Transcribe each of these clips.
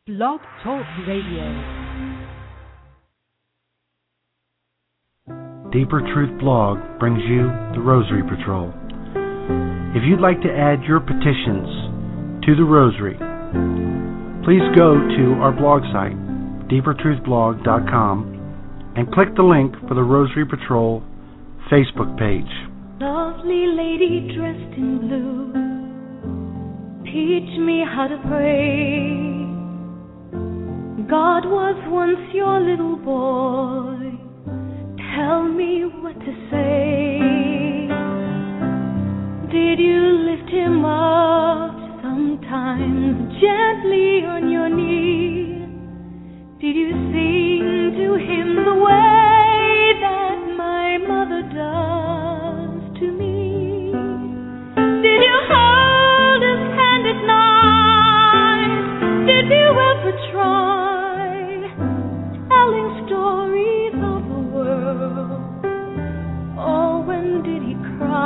Blog Talk Radio. Deeper Truth Blog brings you the Rosary Patrol. If you'd like to add your petitions to the Rosary, please go to our blog site, deepertruthblog.com, and click the link for the Rosary Patrol Facebook page. Lovely lady dressed in blue, teach me how to pray. God was once your little boy, tell me what to say. Did you lift him up sometimes gently on your knee? Did you sing to him the way that my mother does to me? Did you hold his hand at night? Did you ever try telling stories of the world? Oh, when did he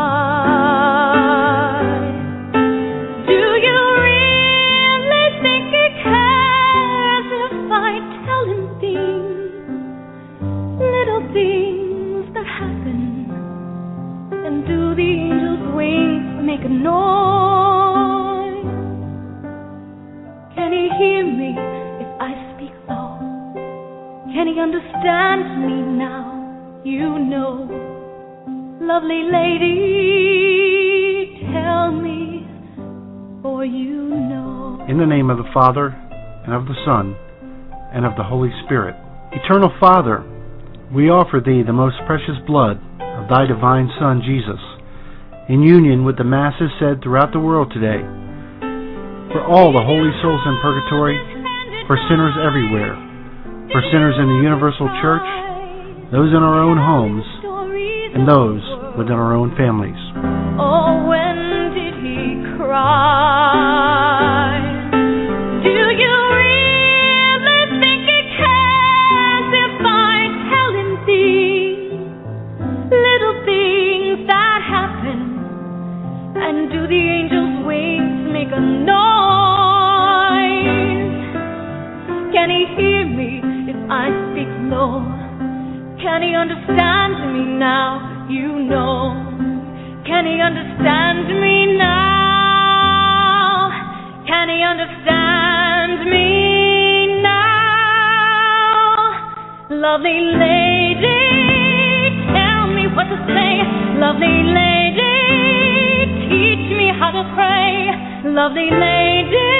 cry? Do you really think he cares if I tell him things, little things that happen? And do the angels' wings make a noise? Can he hear me if I speak low? Can he understand me now? You know, lovely lady, tell me, for you know. In the name of the Father, and of the Son, and of the Holy Spirit. Eternal Father, we offer Thee the most precious blood of Thy divine Son, Jesus, in union with the Masses said throughout the world today, for all the holy souls in purgatory, for sinners everywhere, for sinners in the Universal Church, those in our own homes, and those within our own families. Oh, when did he cry? Do you really think he cares if I tell him things, little things that happen? And do the angels' wings make a noise? Can he hear me if I speak low? Can he understand me now? You know. Can he understand me now? Can he understand me now? Lovely lady, tell me what to say. Lovely lady, teach me how to pray. Lovely lady,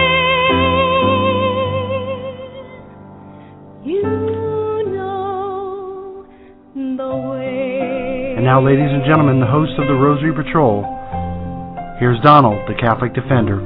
you know the way. And now, ladies and gentlemen, the host of the Rosary Patrol, here's Donald, the Catholic Defender.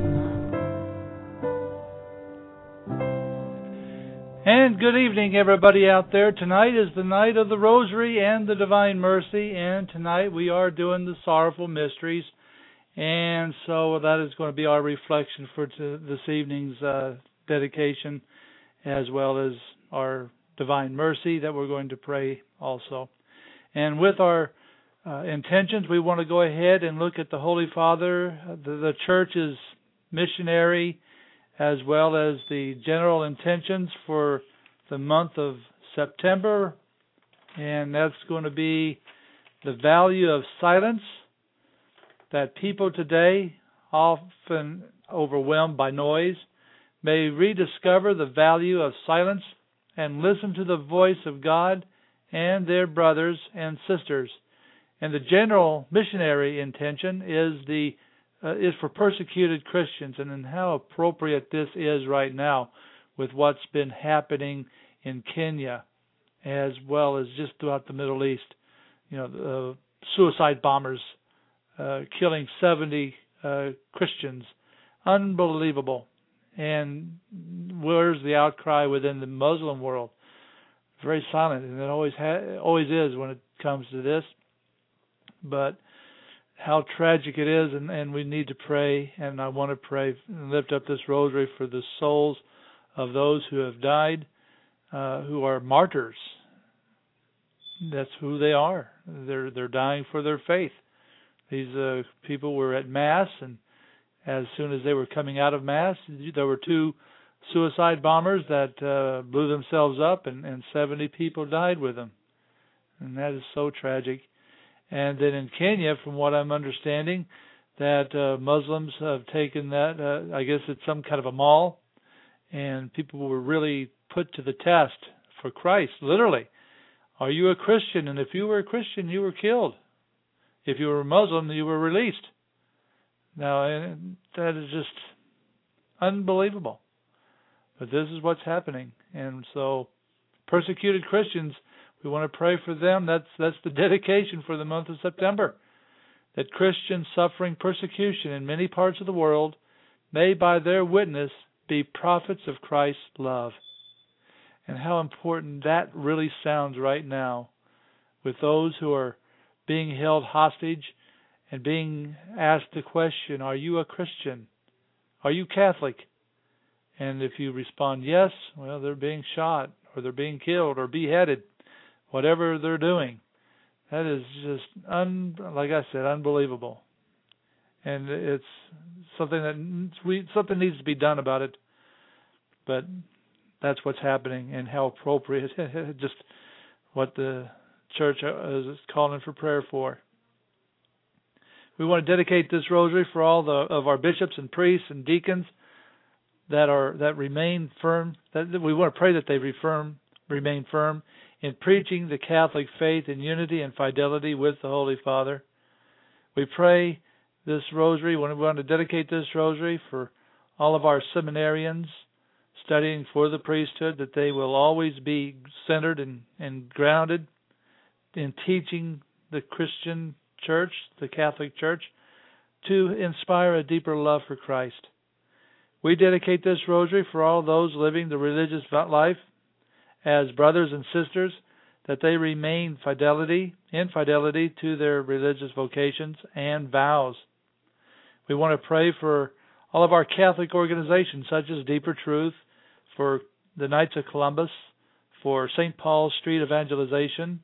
And good evening, everybody out there. Tonight is the night of the Rosary and the Divine Mercy, and tonight we are doing the Sorrowful Mysteries, and so that is going to be our reflection for this evening's dedication, as well as our Divine Mercy that we're going to pray also. And with our intentions, we want to go ahead and look at the Holy Father, the Church's missionary, as well as the general intentions for the month of September. And that's going to be the value of silence, that people today, often overwhelmed by noise, may rediscover the value of silence and listen to the voice of God and their brothers and sisters. And the general missionary intention is for persecuted Christians, and how appropriate this is right now with what's been happening in Kenya, as well as just throughout the Middle East. You know, suicide bombers killing 70 Christians. Unbelievable. And where's the outcry within the Muslim world? Very silent, and it always is when it comes to this. But how tragic it is, and we need to pray, and I want to pray and lift up this rosary for the souls of those who have died, who are martyrs. That's who they are. They're dying for their faith. These people were at Mass, and as soon as they were coming out of Mass, there were two suicide bombers that blew themselves up, and 70 people died with them. And that is so tragic. And then in Kenya, from what I'm understanding, that Muslims have taken that, I guess it's some kind of a mall, and people were really put to the test for Christ, literally. Are you a Christian? And if you were a Christian, you were killed. If you were a Muslim, you were released. Now, that is just unbelievable. But this is what's happening. And so, persecuted Christians, we want to pray for them. That's the dedication for the month of September. That Christians suffering persecution in many parts of the world may by their witness be prophets of Christ's love. And how important that really sounds right now with those who are being held hostage and being asked the question, are you a Christian? Are you Catholic? And if you respond yes, well, they're being shot or they're being killed or beheaded, whatever they're doing. That is just, like I said, unbelievable. And it's something that something needs to be done about it. But that's what's happening, and how appropriate, just what the church is calling for prayer for. We want to dedicate this rosary for all of our bishops and priests and deacons that remain firm. That we want to pray that they remain firm in preaching the Catholic faith in unity and fidelity with the Holy Father. We pray this rosary, we want to dedicate this rosary for all of our seminarians studying for the priesthood, that they will always be centered and grounded in teaching the Christian church, the Catholic Church, to inspire a deeper love for Christ. We dedicate this rosary for all those living the religious life as brothers and sisters, that they remain in fidelity to their religious vocations and vows. We want to pray for all of our Catholic organizations, such as Deeper Truth, for the Knights of Columbus, for St. Paul's Street Evangelization,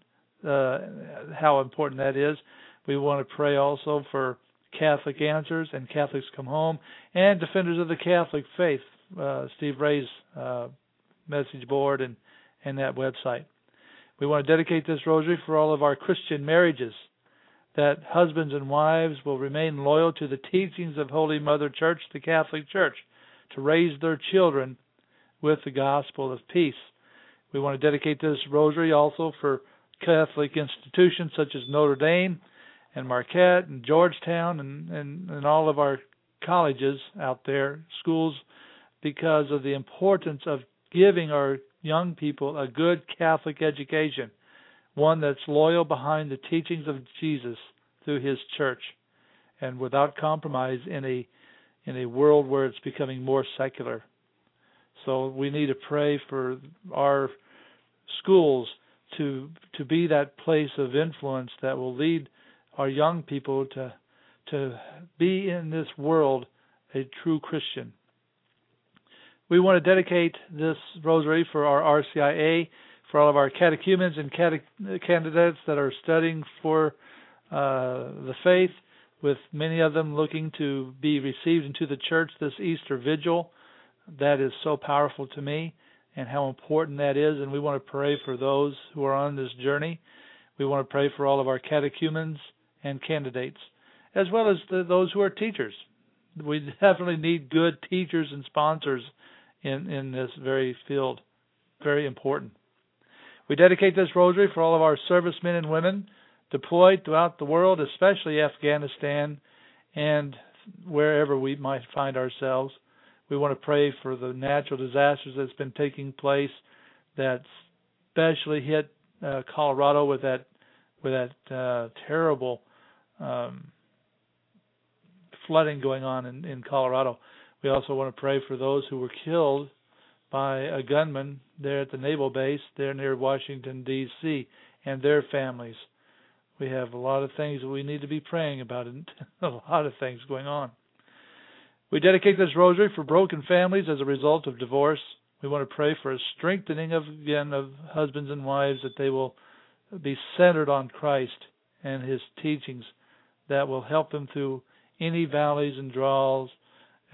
how important that is. We want to pray also for Catholic Answers and Catholics Come Home, and Defenders of the Catholic Faith, Steve Ray's message board and that website. We want to dedicate this rosary for all of our Christian marriages, that husbands and wives will remain loyal to the teachings of Holy Mother Church, the Catholic Church, to raise their children with the gospel of peace. We want to dedicate this rosary also for Catholic institutions such as Notre Dame and Marquette and Georgetown and all of our colleges out there, schools, because of the importance of giving our young people a good Catholic education, one that's loyal behind the teachings of Jesus through His church, and without compromise in a world where it's becoming more secular. So we need to pray for our schools to be that place of influence that will lead our young people to be in this world a true Christian. We want to dedicate this rosary for our RCIA, for all of our catechumens and candidates that are studying for the faith, with many of them looking to be received into the church this Easter Vigil. That is so powerful to me, and how important that is, and we want to pray for those who are on this journey. We want to pray for all of our catechumens and candidates, as well as those who are teachers. We definitely need good teachers and sponsors in this very field. Very important. We dedicate this rosary for all of our servicemen and women deployed throughout the world, especially Afghanistan and wherever we might find ourselves. We want to pray for the natural disasters that's been taking place, that especially hit Colorado with that terrible flooding going on in Colorado. We also want to pray for those who were killed by a gunman there at the naval base there near Washington, D.C., and their families. We have a lot of things that we need to be praying about, and a lot of things going on. We dedicate this rosary for broken families as a result of divorce. We want to pray for a strengthening of husbands and wives, that they will be centered on Christ and His teachings that will help them through any valleys and draws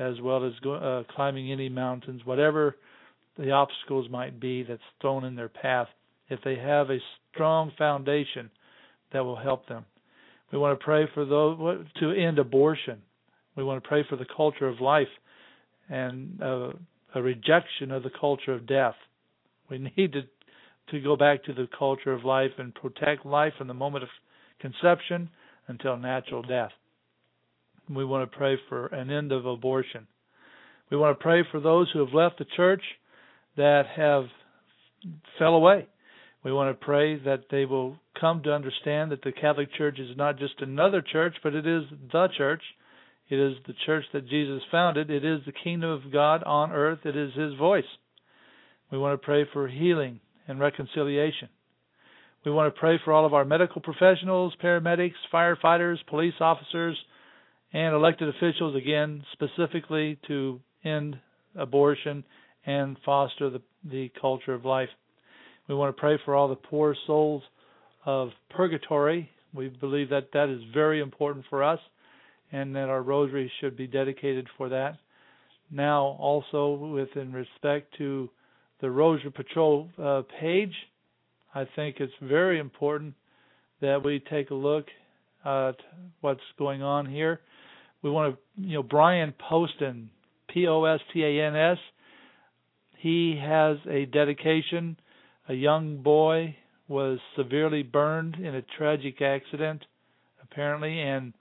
as well as climbing any mountains, whatever the obstacles might be that's thrown in their path, if they have a strong foundation that will help them. We want to pray for those to end abortion. We want to pray for the culture of life and a rejection of the culture of death. We need to go back to the culture of life and protect life from the moment of conception until natural death. We want to pray for an end of abortion. We want to pray for those who have left the church that have fell away. We want to pray that they will come to understand that the Catholic Church is not just another church, but it is the church. It is the church that Jesus founded. It is the kingdom of God on earth. It is His voice. We want to pray for healing and reconciliation. We want to pray for all of our medical professionals, paramedics, firefighters, police officers, and elected officials, again, specifically to end abortion and foster the culture of life. We want to pray for all the poor souls of purgatory. We believe that that is very important for us, and that our rosary should be dedicated for that. Now, also, in respect to the Rosary Patrol page, I think it's very important that we take a look at what's going on here. We want to, Brian Poston, Postans, he has a dedication. A young boy was severely burned in a tragic accident, apparently, and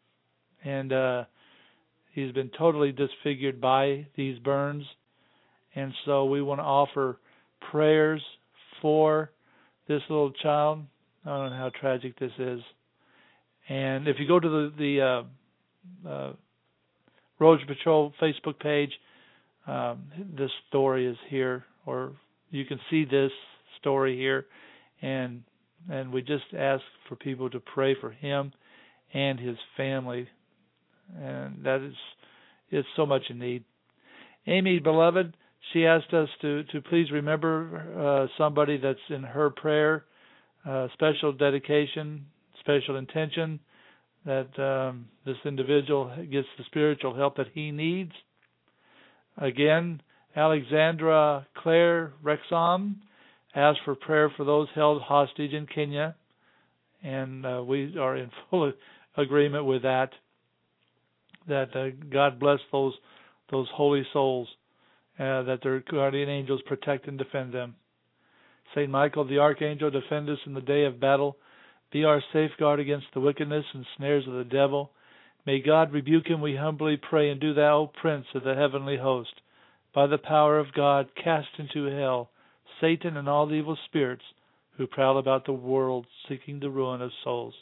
he's been totally disfigured by these burns. And so we want to offer prayers for this little child. I don't know how tragic this is. And if you go to the Rosary Patrol Facebook page, this story is here, or you can see this story here, and we just ask for people to pray for him and his family, and that is so much in need. Amy, beloved, she asked us to please remember somebody that's in her prayer, special dedication, special intention, that this individual gets the spiritual help that he needs. Again, Alexandra Claire Rexam asked for prayer for those held hostage in Kenya, and we are in full agreement with that. That God bless those holy souls, that their guardian angels protect and defend them. Saint Michael the Archangel, defend us in the day of battle. Be our safeguard against the wickedness and snares of the devil. May God rebuke him, we humbly pray, and do thou, O Prince of the heavenly host, by the power of God, cast into hell Satan and all the evil spirits who prowl about the world seeking the ruin of souls.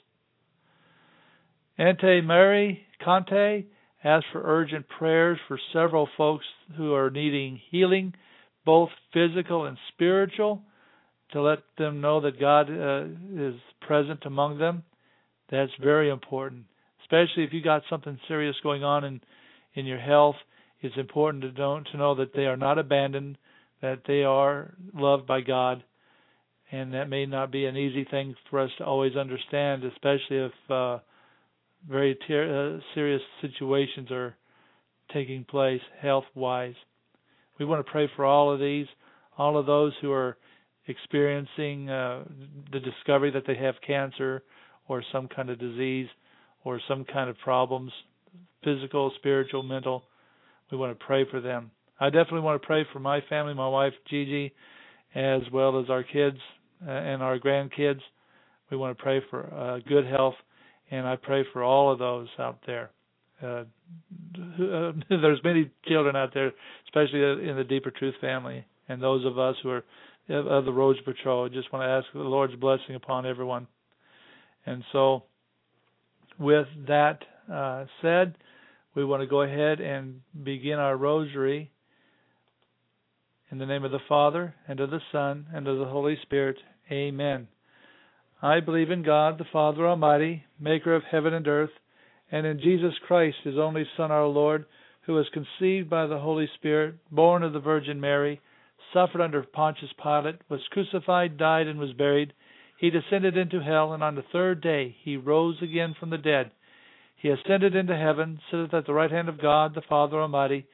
Ante Mary Conte asked for urgent prayers for several folks who are needing healing, both physical and spiritual, to let them know that God is present among them. That's very important, especially if you got something serious going on in your health. It's important to know that they are not abandoned, that they are loved by God, and that may not be an easy thing for us to always understand, especially if very serious situations are taking place health-wise. We want to pray for all of these, all of those who are experiencing the discovery that they have cancer or some kind of disease or some kind of problems, physical, spiritual, mental. We want to pray for them. I definitely want to pray for my family, my wife Gigi, as well as our kids and our grandkids. We want to pray for good health, and I pray for all of those out there. There's many children out there, especially in the Deeper Truth family, and those of us who are of the Rosary Patrol. I just want to ask the Lord's blessing upon everyone. And so, with that said, we want to go ahead and begin our rosary in the name of the Father, and of the Son, and of the Holy Spirit. Amen. I believe in God, the Father Almighty, maker of heaven and earth, and in Jesus Christ, His only Son, our Lord, who was conceived by the Holy Spirit, born of the Virgin Mary, suffered under Pontius Pilate, was crucified, died, and was buried. He descended into hell, and on the third day He rose again from the dead. He ascended into heaven, sitteth at the right hand of God, the Father Almighty.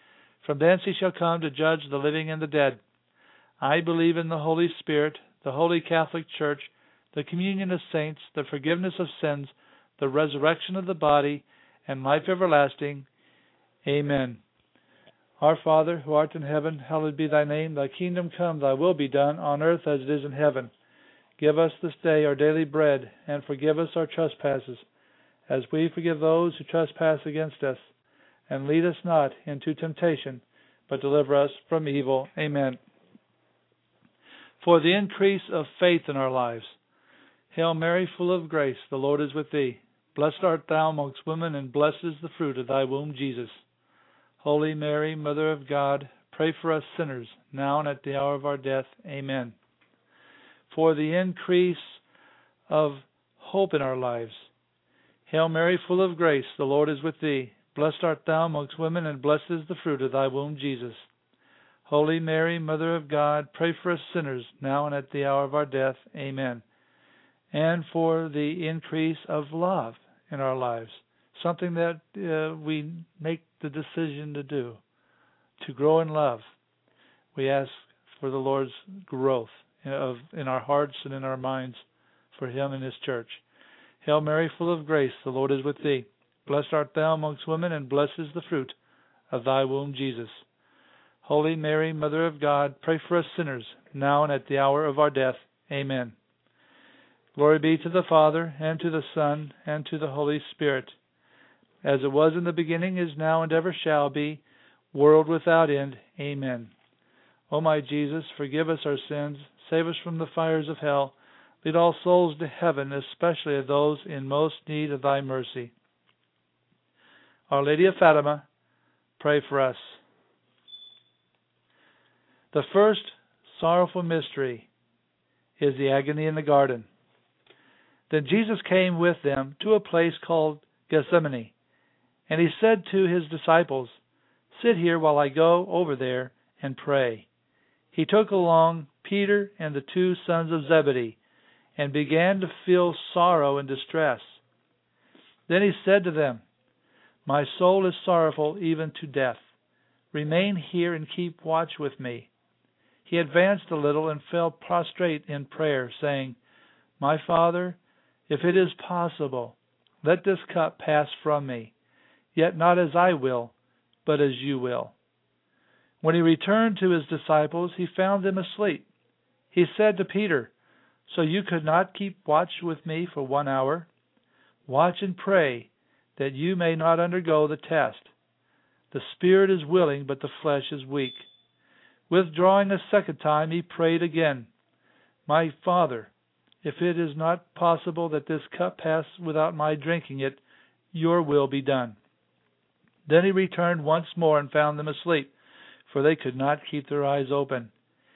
From thence he shall come to judge the living and the dead. I believe in the Holy Spirit, the Holy Catholic Church, the communion of saints, the forgiveness of sins, the resurrection of the body, and life everlasting. Amen. Our Father, who art in heaven, hallowed be thy name. Thy kingdom come, thy will be done, on earth as it is in heaven. Give us this day our daily bread, and forgive us our trespasses, as we forgive those who trespass against us. And lead us not into temptation, but deliver us from evil. Amen. For the increase of faith in our lives. Hail Mary, full of grace, the Lord is with thee. Blessed art thou amongst women, and blessed is the fruit of thy womb, Jesus. Holy Mary, Mother of God, pray for us sinners, now and at the hour of our death. Amen. For the increase of hope in our lives. Hail Mary, full of grace, the Lord is with thee. Blessed art thou amongst women, and blessed is the fruit of thy womb, Jesus. Holy Mary, Mother of God, pray for us sinners, now and at the hour of our death. Amen. And for the increase of love in our lives, something that we make the decision to do, to grow in love. We ask for the Lord's growth in our hearts and in our minds for Him and His church. Hail Mary, full of grace, the Lord is with thee. Blessed art thou amongst women, and blessed is the fruit of thy womb, Jesus. Holy Mary, Mother of God, pray for us sinners, now and at the hour of our death. Amen. Glory be to the Father, and to the Son, and to the Holy Spirit, as it was in the beginning, is now, and ever shall be, world without end. Amen. O my Jesus, forgive us our sins, save us from the fires of hell, lead all souls to heaven, especially those in most need of thy mercy. Our Lady of Fatima, pray for us. The first sorrowful mystery is the agony in the garden. Then Jesus came with them to a place called Gethsemane, and he said to his disciples, "Sit here while I go over there and pray." He took along Peter and the 2 sons of Zebedee, and began to feel sorrow and distress. Then he said to them, "My soul is sorrowful even to death. Remain here and keep watch with me." He advanced a little and fell prostrate in prayer, saying, "My Father, if it is possible, let this cup pass from me. Yet not as I will, but as you will." When he returned to his disciples, he found them asleep. He said to Peter, "So you could not keep watch with me for 1 hour? Watch and pray, that you may not undergo the test. The spirit is willing, but the flesh is weak." Withdrawing a second time, he prayed again, "My Father, if it is not possible that this cup pass without my drinking it, your will be done." Then he returned once more and found them asleep, for they could not keep their eyes open.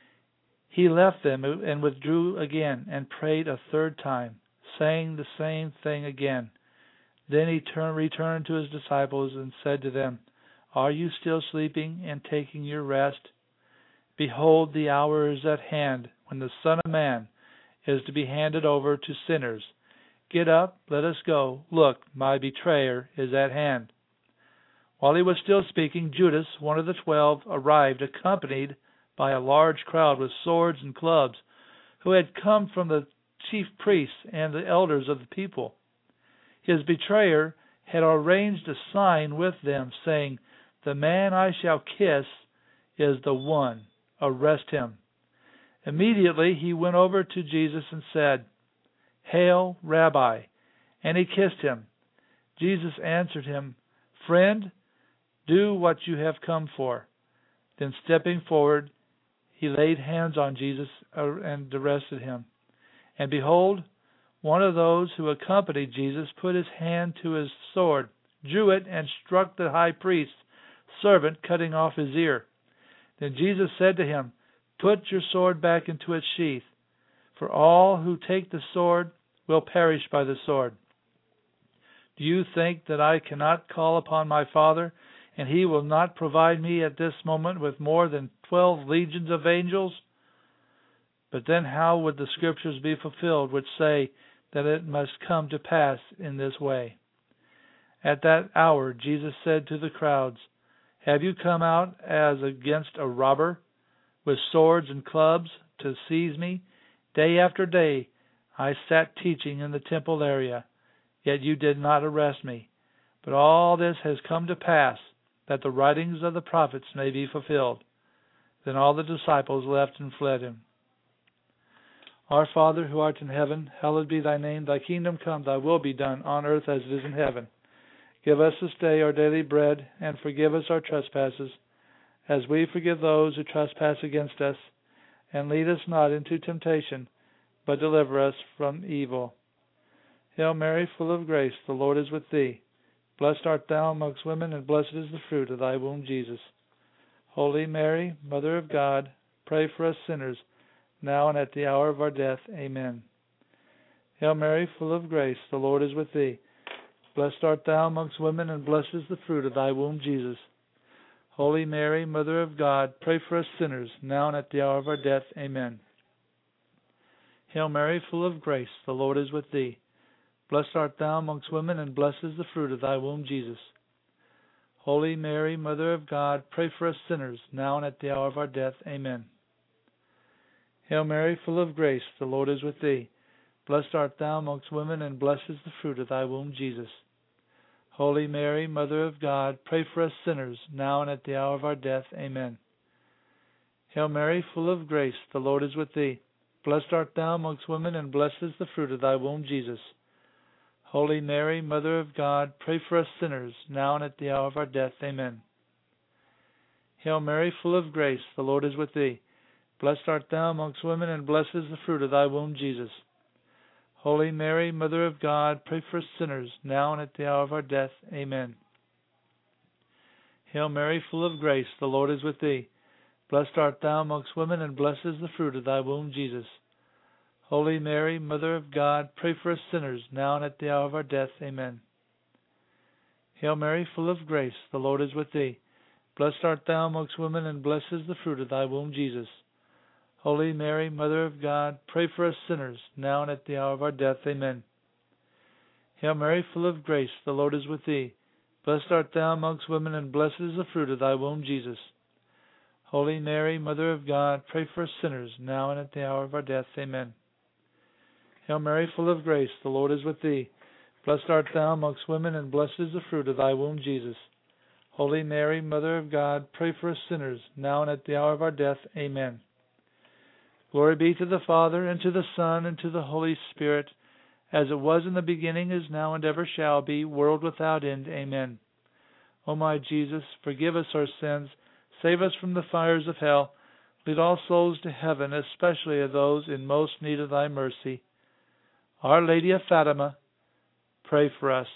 He left them and withdrew again and prayed a third time, saying the same thing again. Then he returned to his disciples and said to them, "Are you still sleeping and taking your rest? Behold, the hour is at hand when the Son of Man is to be handed over to sinners. Get up, let us go. Look, my betrayer is at hand." While he was still speaking, Judas, one of the 12, arrived, accompanied by a large crowd with swords and clubs, who had come from the chief priests and the elders of the people. His betrayer had arranged a sign with them, saying, "The man I shall kiss is the one. Arrest him." Immediately he went over to Jesus and said, "Hail, Rabbi," and he kissed him. Jesus answered him, "Friend, do what you have come for." Then stepping forward, he laid hands on Jesus and arrested him. And behold, one of those who accompanied Jesus put his hand to his sword, drew it, and struck the high priest's servant, cutting off his ear. Then Jesus said to him, "Put your sword back into its sheath, for all who take the sword will perish by the sword. Do you think that I cannot call upon my Father, and he will not provide me at this moment with more than 12 legions of angels? But then how would the Scriptures be fulfilled which say that it must come to pass in this way?" At that hour Jesus said to the crowds, Have you come out as against a robber, with swords and clubs, to seize me? Day after day I sat teaching in the temple area, yet you did not arrest me. But all this has come to pass, that the writings of the prophets may be fulfilled. Then all the disciples left and fled him. Our Father, who art in heaven, hallowed be thy name. Thy kingdom come, thy will be done, on earth as it is in heaven. Give us this day our daily bread, and forgive us our trespasses, as we forgive those who trespass against us. And lead us not into temptation, but deliver us from evil. Hail Mary, full of grace, the Lord is with thee. Blessed art thou amongst women, and blessed is the fruit of thy womb, Jesus. Holy Mary, Mother of God, pray for us sinners, now and at the hour of our death. Amen. Hail Mary, full of grace, the Lord is with thee. Blessed art thou amongst women, and blessed is the fruit of thy womb, Jesus. Holy Mary, Mother of God, pray for us sinners, now and at the hour of our death. Amen. Hail Mary, full of grace, the Lord is with thee. Blessed art thou amongst women, and blessed is the fruit of thy womb, Jesus. Holy Mary, Mother of God, pray for us sinners, now and at the hour of our death. Amen. Hail Mary, full of grace, the Lord is with thee. Blessed art thou amongst women, and blessed is the fruit of thy womb, Jesus. Holy Mary, Mother of God, pray for us sinners, now and at the hour of our death. Amen. Hail Mary, full of grace, the Lord is with thee. Blessed art thou amongst women, and blessed is the fruit of thy womb, Jesus. Holy Mary, Mother of God, pray for us sinners, now and at the hour of our death. Amen. Hail Mary, full of grace, the Lord is with thee. Blessed art thou amongst women, and blessed is the fruit of thy womb, Jesus. Holy Mary, Mother of God, pray for us sinners, now and at the hour of our death. Amen. Hail Mary, full of grace, the Lord is with thee. Blessed art thou amongst women, and blessed is the fruit of thy womb, Jesus. Holy Mary, Mother of God, pray for us sinners, now and at the hour of our death. Amen. Hail Mary, full of grace, the Lord is with thee. Blessed art thou amongst women, and blessed is the fruit of thy womb, Jesus. Holy Mary, Mother of God, pray for us sinners, now and at the hour of our death. Amen. Hail Mary, full of grace, the Lord is with thee. Blessed art thou amongst women, and blessed is the fruit of thy womb, Jesus. Holy Mary, Mother of God, pray for us sinners, now and at the hour of our death. Amen. Hail Mary, full of grace, the Lord is with thee. Blessed art thou amongst women, and blessed is the fruit of thy womb, Jesus. Holy Mary, Mother of God, pray for us sinners, now and at the hour of our death. Amen. Glory be to the Father, and to the Son, and to the Holy Spirit, as it was in the beginning, is now, and ever shall be, world without end. Amen. O my Jesus, forgive us our sins, save us from the fires of hell, lead all souls to heaven, especially those in most need of thy mercy. Our Lady of Fatima, pray for us.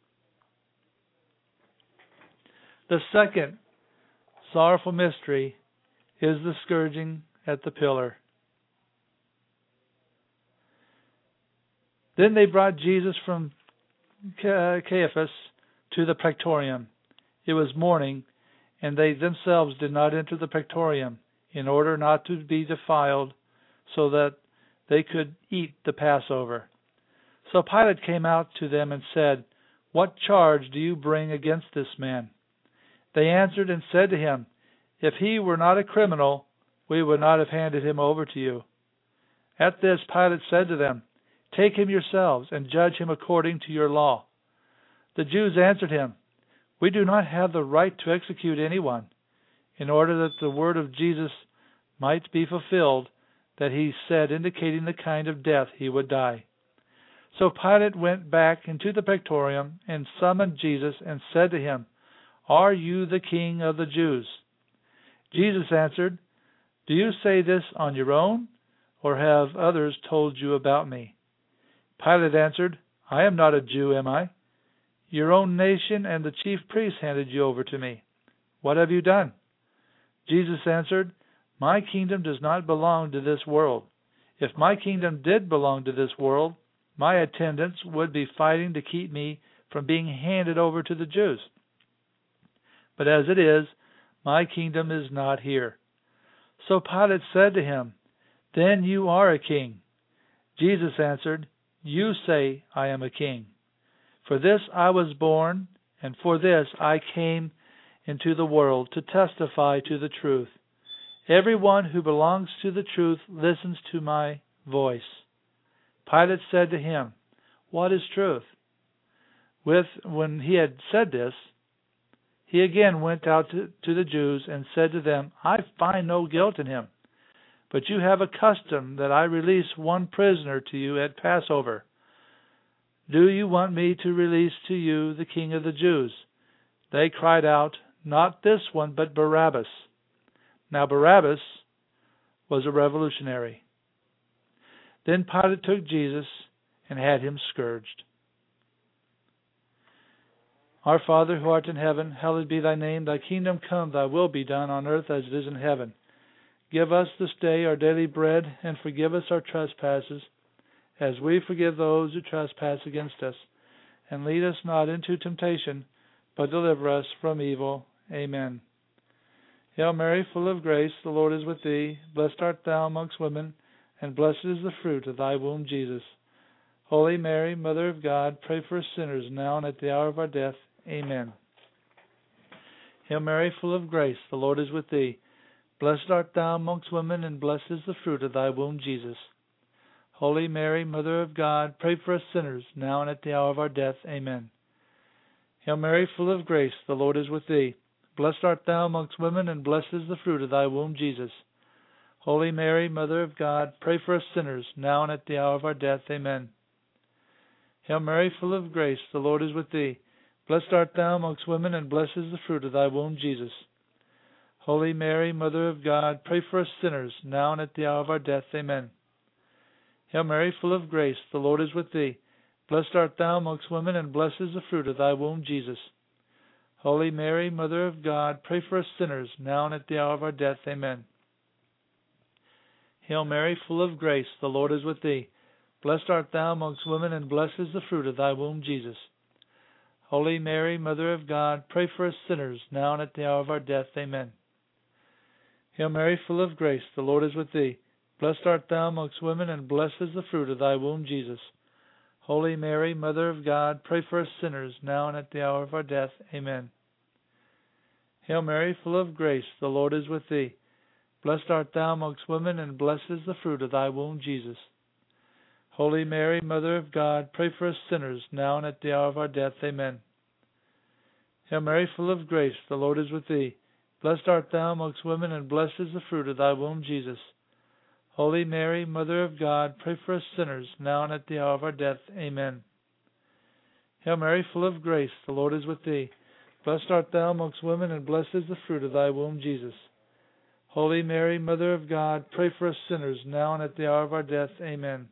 The second sorrowful mystery is the scourging at the pillar. Then they brought Jesus from Caiaphas to the praetorium. It was morning, and they themselves did not enter the praetorium, in order not to be defiled, so that they could eat the Passover. So Pilate came out to them and said, What charge do you bring against this man? They answered and said to him, If he were not a criminal, we would not have handed him over to you. At this Pilate said to them, Take him yourselves, and judge him according to your law. The Jews answered him, We do not have the right to execute anyone, in order that the word of Jesus might be fulfilled, that he said, indicating the kind of death he would die. So Pilate went back into the praetorium, and summoned Jesus, and said to him, Are you the king of the Jews? Jesus answered, Do you say this on your own, or have others told you about me? Pilate answered, I am not a Jew, am I? Your own nation and the chief priests handed you over to me. What have you done? Jesus answered, My kingdom does not belong to this world. If my kingdom did belong to this world, my attendants would be fighting to keep me from being handed over to the Jews. But as it is, my kingdom is not here. So Pilate said to him, Then you are a king. Jesus answered, You say I am a king. For this I was born, and for this I came into the world to testify to the truth. Everyone who belongs to the truth listens to my voice." Pilate said to him, "What is truth?" When he had said this, he again went out to the Jews and said to them, "I find no guilt in him. But you have a custom that I release one prisoner to you at Passover. Do you want me to release to you the King of the Jews?" They cried out, "Not this one, but Barabbas." Now Barabbas was a revolutionary. Then Pilate took Jesus and had him scourged. Our Father, who art in heaven, hallowed be thy name. Thy kingdom come, thy will be done on earth as it is in heaven. Give us this day our daily bread, and forgive us our trespasses, as we forgive those who trespass against us. And lead us not into temptation, but deliver us from evil. Amen. Hail Mary, full of grace, the Lord is with thee. Blessed art thou amongst women, and blessed is the fruit of thy womb, Jesus. Holy Mary, Mother of God, pray for us sinners, now and at the hour of our death. Amen. Hail Mary, full of grace, the Lord is with thee. Blessed art thou amongst women, and blessed is the fruit of thy womb, Jesus. Holy Mary, Mother of God, pray for us sinners, now and at the hour of our death. Amen. Hail Mary, full of grace, the Lord is with thee. Blessed art thou amongst women, and blessed is the fruit of thy womb, Jesus. Holy Mary, Mother of God, pray for us sinners, now and at the hour of our death. Amen. Hail Mary, full of grace, the Lord is with thee. Blessed art thou amongst women, and blessed is the fruit of thy womb, Jesus. Holy Mary, Mother of God, pray for us sinners, now and at the hour of our death. Amen. Hail Mary, full of grace, the Lord is with thee. Blessed art thou amongst women, and blessed is the fruit of thy womb, Jesus. Holy Mary, Mother of God, pray for us sinners, now and at the hour of our death. Amen. Hail Mary, full of grace, the Lord is with thee. Blessed art thou amongst women, and blessed is the fruit of thy womb, Jesus. Holy Mary, Mother of God, pray for us sinners, now and at the hour of our death. Amen. Hail Mary, full of grace, the Lord is with thee. Blessed art thou amongst women, and blessed is the fruit of thy womb, Jesus. Holy Mary, Mother of God, pray for us sinners, now and at the hour of our death. Amen. Hail Mary, full of grace, the Lord is with thee. Blessed art thou amongst women, and blessed is the fruit of thy womb, Jesus. Holy Mary, Mother of God, pray for us sinners, now and at the hour of our death. Amen. Hail Mary, full of grace, the Lord is with thee. Blessed art thou amongst women, and blessed is the fruit of thy womb, Jesus. Holy Mary, Mother of God, pray for us sinners, now and at the hour of our death. Amen. Hail Mary, full of grace, the Lord is with thee. Blessed art thou amongst women, and blessed is the fruit of thy womb, Jesus. Holy Mary, Mother of God, pray for us sinners, now and at the hour of our death. Amen.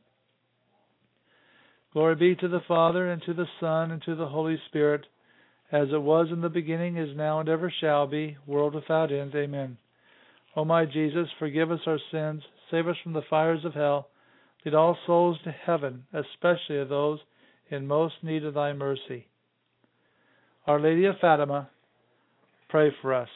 Glory be to the Father, and to the Son, and to the Holy Spirit, as it was in the beginning, is now, and ever shall be, world without end. Amen. O my Jesus, forgive us our sins, save us from the fires of hell, lead all souls to heaven, especially those in most need of thy mercy. Our Lady of Fatima, pray for us.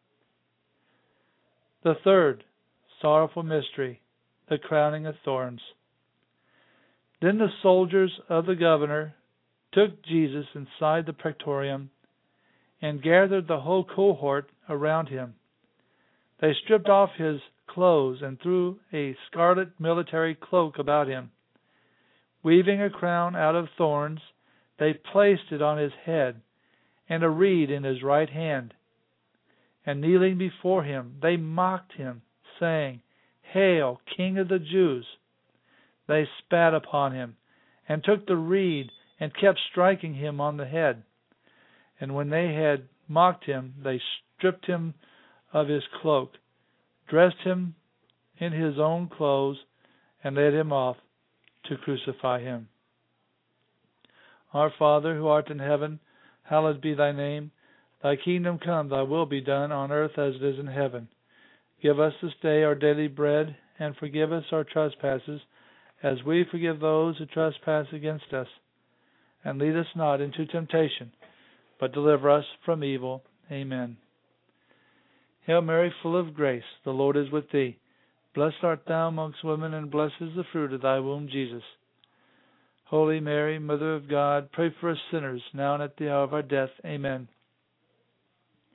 The third sorrowful mystery, the crowning of thorns. Then the soldiers of the governor took Jesus inside the praetorium and gathered the whole cohort around him. They stripped off his clothes and threw a scarlet military cloak about him. Weaving a crown out of thorns, they placed it on his head and a reed in his right hand. And kneeling before him, they mocked him, saying, "Hail, King of the Jews!" They spat upon him and took the reed and kept striking him on the head. And when they had mocked him, they stripped him of his cloak, dressed him in his own clothes, and led him off to crucify him. Our Father, who art in heaven, hallowed be thy name. Thy kingdom come, thy will be done on earth as it is in heaven. Give us this day our daily bread, and forgive us our trespasses, as we forgive those who trespass against us. And lead us not into temptation, but deliver us from evil. Amen. Hail Mary, full of grace, the Lord is with thee. Blessed art thou amongst women, and blessed is the fruit of thy womb, Jesus. Holy Mary, Mother of God, pray for us sinners, now and at the hour of our death. Amen.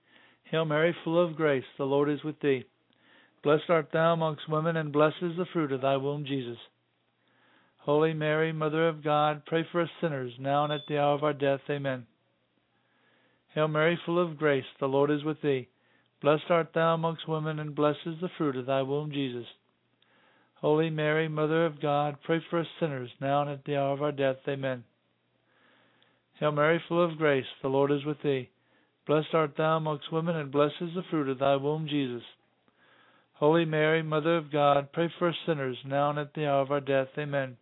Hail Mary, full of grace, the Lord is with thee. Blessed art thou amongst women, and blessed is the fruit of thy womb, Jesus. Holy Mary, Mother of God, pray for us sinners, now and at the hour of our death. Amen. Hail Mary, full of grace, the Lord is with thee. Blessed art thou amongst women, and blessed is the fruit of thy womb, Jesus. Holy Mary, Mother of God, pray for us sinners, now and at the hour of our death. Amen. Hail Mary, full of grace, the Lord is with thee. Blessed art thou amongst women, and blessed is the fruit of thy womb, Jesus. Holy Mary, Mother of God, pray for us sinners, now and at the hour of our death. Amen.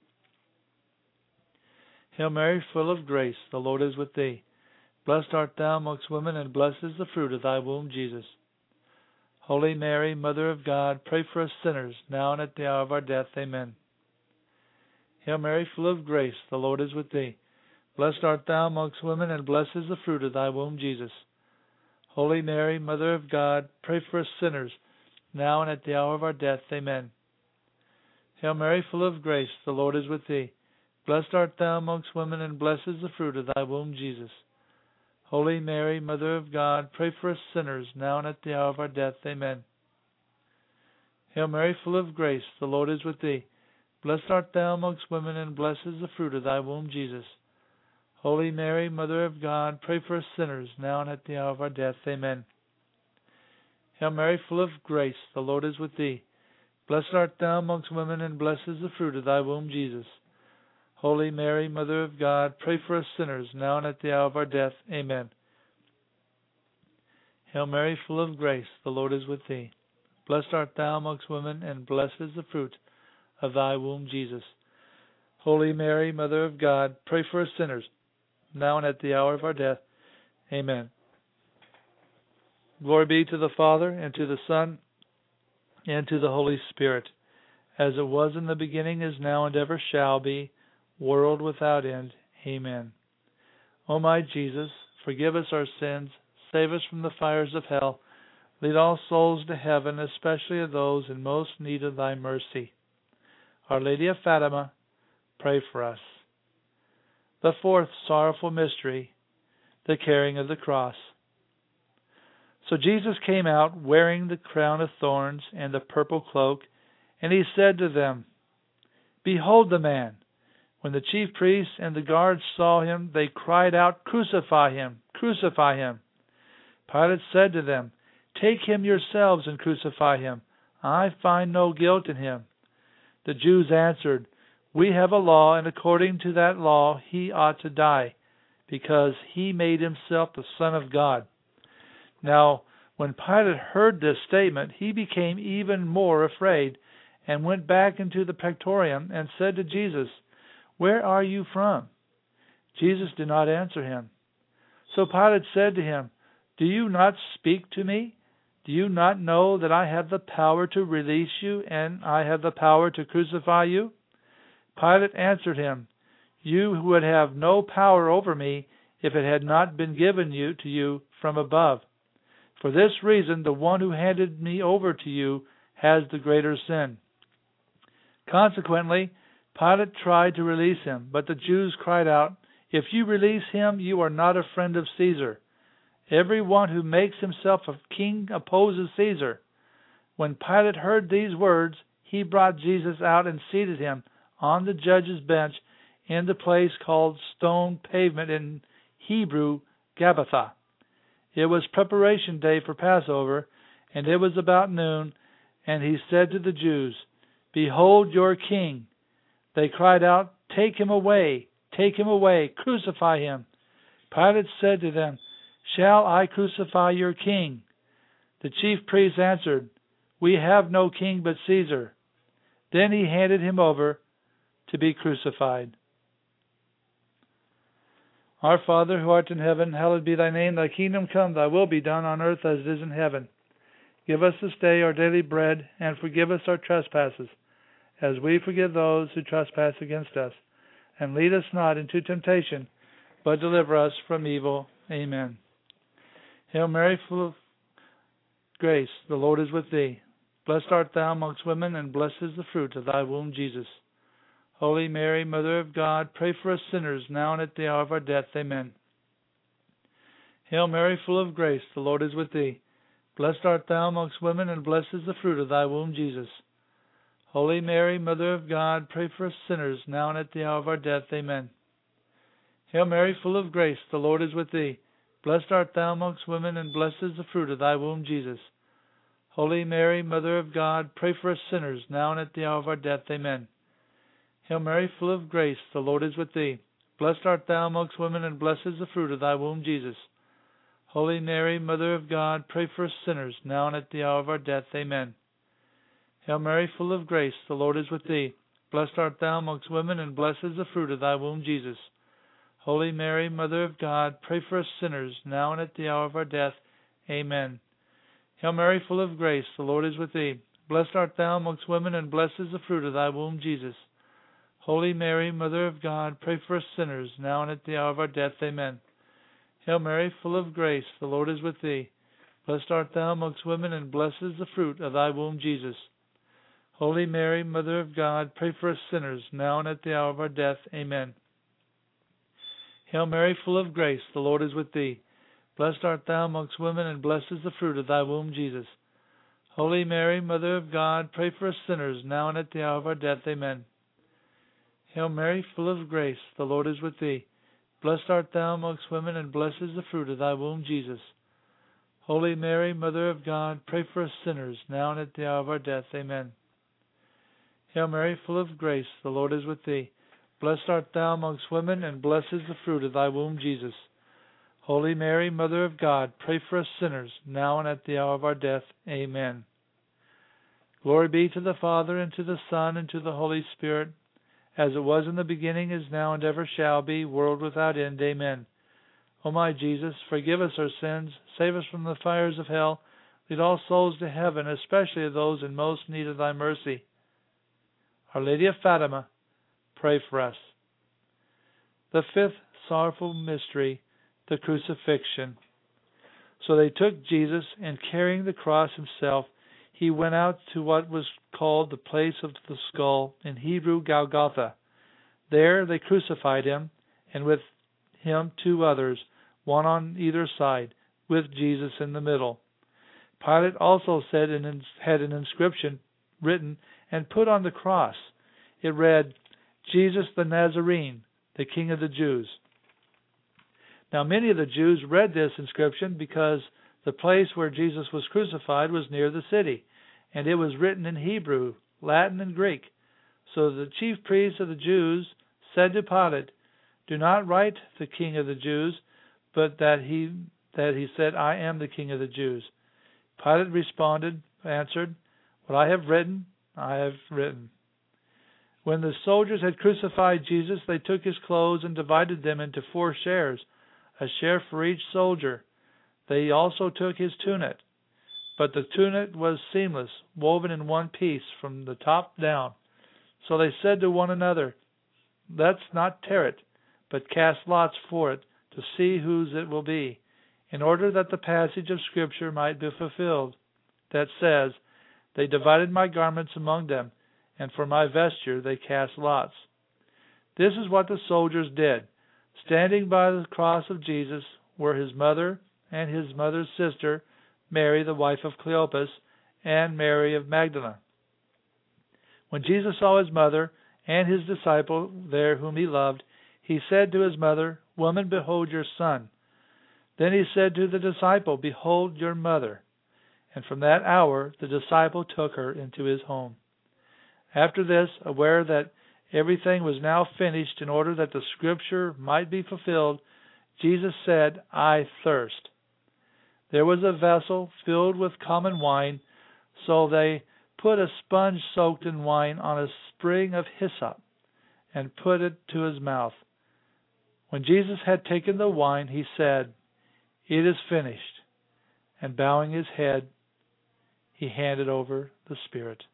Hail Mary, full of grace, the Lord is with thee. Blessed art thou amongst women, and blessed is the fruit of thy womb, Jesus. Holy Mary, Mother of God, pray for us sinners, now and at the hour of our death. Amen. Hail Mary, full of grace, the Lord is with thee. Blessed art thou amongst women, and blessed is the fruit of thy womb, Jesus. Holy Mary, Mother of God, pray for us sinners, now and at the hour of our death. Amen. Hail Mary, full of grace, the Lord is with thee. Blessed art thou amongst women, and blessed is the fruit of thy womb, Jesus. Holy Mary, Mother of God, pray for us sinners, now and at the hour of our death. Amen. Hail Mary, full of grace, the Lord is with thee. Blessed art thou amongst women, and blessed is the fruit of thy womb, Jesus. Holy Mary, Mother of God, pray for us sinners, now and at the hour of our death. Amen. Hail Mary, full of grace, the Lord is with thee. Blessed art thou amongst women, and blessed is the fruit of thy womb, Jesus. Holy Mary, Mother of God, pray for us sinners, now and at the hour of our death. Amen. Hail Mary, full of grace, the Lord is with thee. Blessed art thou amongst women, and blessed is the fruit of thy womb, Jesus. Holy Mary, Mother of God, pray for us sinners, now and at the hour of our death. Amen. Glory be to the Father, and to the Son, and to the Holy Spirit, as it was in the beginning, is now, and ever shall be, world without end. Amen. O my Jesus, forgive us our sins, save us from the fires of hell, lead all souls to heaven, especially those in most need of thy mercy. Our Lady of Fatima, pray for us. The fourth sorrowful mystery, the carrying of the cross. So Jesus came out wearing the crown of thorns and the purple cloak, and he said to them, Behold the man. When the chief priests and the guards saw him, they cried out, Crucify him! Crucify him! Pilate said to them, Take him yourselves and crucify him. I find no guilt in him. The Jews answered, We have a law, and according to that law he ought to die, because he made himself the Son of God. Now, when Pilate heard this statement, he became even more afraid, and went back into the praetorium and said to Jesus, Where are you from? Jesus did not answer him. So Pilate said to him, Do you not speak to me? Do you not know that I have the power to release you, and I have the power to crucify you? Pilate answered him, You would have no power over me if it had not been given to you from above. For this reason, the one who handed me over to you has the greater sin. Consequently, Pilate tried to release him, but the Jews cried out, If you release him, you are not a friend of Caesar. Everyone who makes himself a king opposes Caesar. When Pilate heard these words, he brought Jesus out and seated him on the judge's bench in the place called Stone Pavement, in Hebrew, Gabbatha. It was preparation day for Passover, and it was about noon, and he said to the Jews, Behold your king. They cried out, Take him away, crucify him. Pilate said to them, Shall I crucify your king? The chief priests answered, We have no king but Caesar. Then he handed him over to be crucified. Our Father, who art in heaven, hallowed be thy name. Thy kingdom come, thy will be done on earth as it is in heaven. Give us this day our daily bread, and forgive us our trespasses, as we forgive those who trespass against us. And lead us not into temptation, but deliver us from evil. Amen. Hail Mary, full of grace, the Lord is with thee. Blessed art thou amongst women, and blessed is the fruit of thy womb, Jesus. Holy Mary, Mother of God, pray for us sinners, now and at the hour of our death. Amen. Hail Mary, full of grace, the Lord is with thee. Blessed art thou amongst women, and blessed is the fruit of thy womb, Jesus. Holy Mary, Mother of God, pray for us sinners, now and at the hour of our death. Amen. Hail Mary, full of grace, the Lord is with thee. Blessed art thou amongst women, and blessed is the fruit of thy womb, Jesus. Holy Mary, Mother of God, pray for us sinners, now and at the hour of our death. Amen. Hail Mary, full of grace, the Lord is with thee. Blessed art thou amongst women, and blessed is the fruit of thy womb, Jesus. Holy Mary, Mother of God, pray for us sinners, now and at the hour of our death. Amen. Hail Mary, full of grace, the Lord is with thee. Blessed art thou amongst women, and blessed is the fruit of thy womb, Jesus. Holy Mary, Mother of God, pray for us sinners, now and at the hour of our death. Amen. Hail Mary, full of grace, the Lord is with thee. Blessed art thou amongst women, and blessed is the fruit of thy womb, Jesus. Holy Mary, Mother of God, pray for us sinners, now and at the hour of our death. Amen. Hail Mary, full of grace, the Lord is with thee. Blessed art thou amongst women, and blessed is the fruit of thy womb, Jesus. Holy Mary, Mother of God, pray for us sinners, now and at the hour of our death. Amen. Hail Mary, full of grace, the Lord is with thee. Blessed art thou amongst women, and blessed is the fruit of thy womb, Jesus. Holy Mary, Mother of God, pray for us sinners, now and at the hour of our death. Amen. Hail Mary, full of grace, the Lord is with thee. Blessed art thou amongst women, and blessed is the fruit of thy womb, Jesus. Holy Mary, Mother of God, pray for us sinners, now and at the hour of our death. Amen. Hail Mary, full of grace, the Lord is with thee. Blessed art thou amongst women, and blessed is the fruit of thy womb, Jesus. Holy Mary, Mother of God, pray for us sinners, now and at the hour of our death. Amen. Glory be to the Father, and to the Son, and to the Holy Spirit, as it was in the beginning, is now, and ever shall be, world without end. Amen. O my Jesus, forgive us our sins, save us from the fires of hell, lead all souls to heaven, especially those in most need of thy mercy. Our Lady of Fatima, pray for us. The fifth sorrowful mystery, the crucifixion. So they took Jesus, and carrying the cross himself, he went out to what was called the place of the skull, in Hebrew Golgotha. There they crucified him, and with him two others, one on either side, with Jesus in the middle. Pilate also had an inscription written and put on the cross. It read, Jesus the Nazarene, the King of the Jews. Now many of the Jews read this inscription because the place where Jesus was crucified was near the city, and it was written in Hebrew, Latin, and Greek. So the chief priests of the Jews said to Pilate, do not write the King of the Jews, but that he said, I am the King of the Jews. Pilate answered, what I have written, I have written. When the soldiers had crucified Jesus, they took his clothes and divided them into 4 shares, a share for each soldier. They also took his tunic, but the tunic was seamless, woven in one piece from the top down. So they said to one another, let's not tear it, but cast lots for it, to see whose it will be, in order that the passage of Scripture might be fulfilled, that says, they divided my garments among them, and for my vesture they cast lots. This is what the soldiers did. Standing by the cross of Jesus were his mother and his mother's sister, Mary, the wife of Cleopas, and Mary of Magdala. When Jesus saw his mother and his disciple there whom he loved, he said to his mother, Woman, behold your son. Then he said to the disciple, Behold your mother. And from that hour the disciple took her into his home. After this, aware that everything was now finished in order that the Scripture might be fulfilled, Jesus said, I thirst. There was a vessel filled with common wine, so they put a sponge soaked in wine on a sprig of hyssop and put it to his mouth. When Jesus had taken the wine, he said, It is finished. And bowing his head, he handed over the Spirit.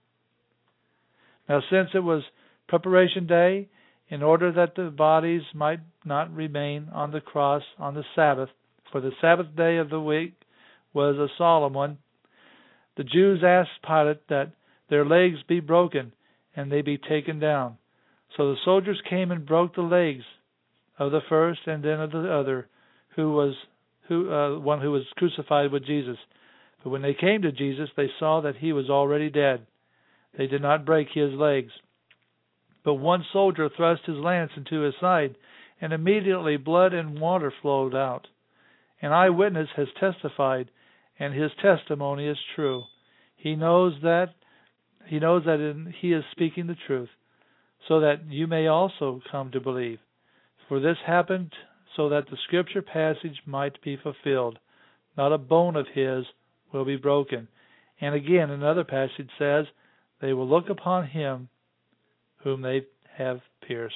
Now, since it was Preparation Day, in order that the bodies might not remain on the cross on the Sabbath, for the Sabbath day of the week was a solemn one, the Jews asked Pilate that their legs be broken and they be taken down. So the soldiers came and broke the legs of the first and then of the other, one who was crucified with Jesus. But when they came to Jesus, they saw that he was already dead. They did not break his legs. But one soldier thrust his lance into his side, and immediately blood and water flowed out. An eyewitness has testified, and his testimony is true. He knows that he is speaking the truth, so that you may also come to believe. For this happened so that the scripture passage might be fulfilled. Not a bone of his will be broken. And again, another passage says, they will look upon him whom they have pierced.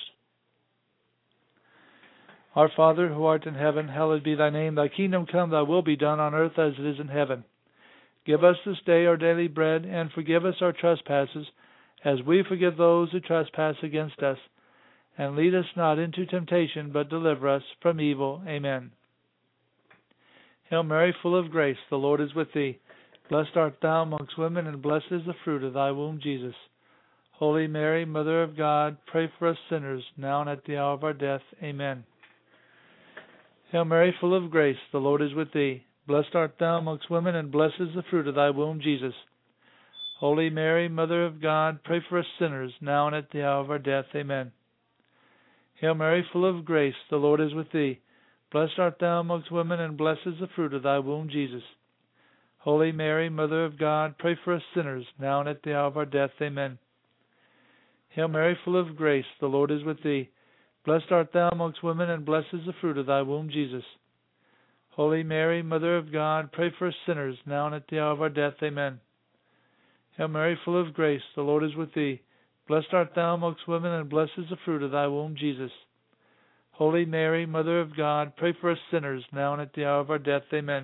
Our Father, who art in heaven, hallowed be thy name. Thy kingdom come, thy will be done on earth as it is in heaven. Give us this day our daily bread, and forgive us our trespasses, as we forgive those who trespass against us. And lead us not into temptation, but deliver us from evil. Amen. Hail Mary, full of grace, the Lord is with thee. Blessed art thou amongst women, and blessed is the fruit of thy womb, Jesus. Holy Mary, Mother of God, pray for us sinners, now and at the hour of our death. Amen. Hail Mary, full of grace, the Lord is with thee. Blessed art thou amongst women, and blessed is the fruit of thy womb, Jesus. Holy Mary, Mother of God, pray for us sinners, now and at the hour of our death. Amen. Hail Mary, full of grace, the Lord is with thee. Blessed art thou amongst women, and blessed is the fruit of thy womb, Jesus. Holy Mary, Mother of God, pray for us sinners, now and at the hour of our death. Amen. Hail Mary, full of grace, the Lord is with thee. Blessed art thou amongst women, and blessed is the fruit of thy womb, Jesus. Holy Mary, Mother of God, pray for us sinners, now and at the hour of our death. Amen. Hail Mary, full of grace, the Lord is with thee. Blessed art thou amongst women, and blessed is the fruit of thy womb, Jesus. Holy Mary, Mother of God, pray for us sinners, now and at the hour of our death. Amen.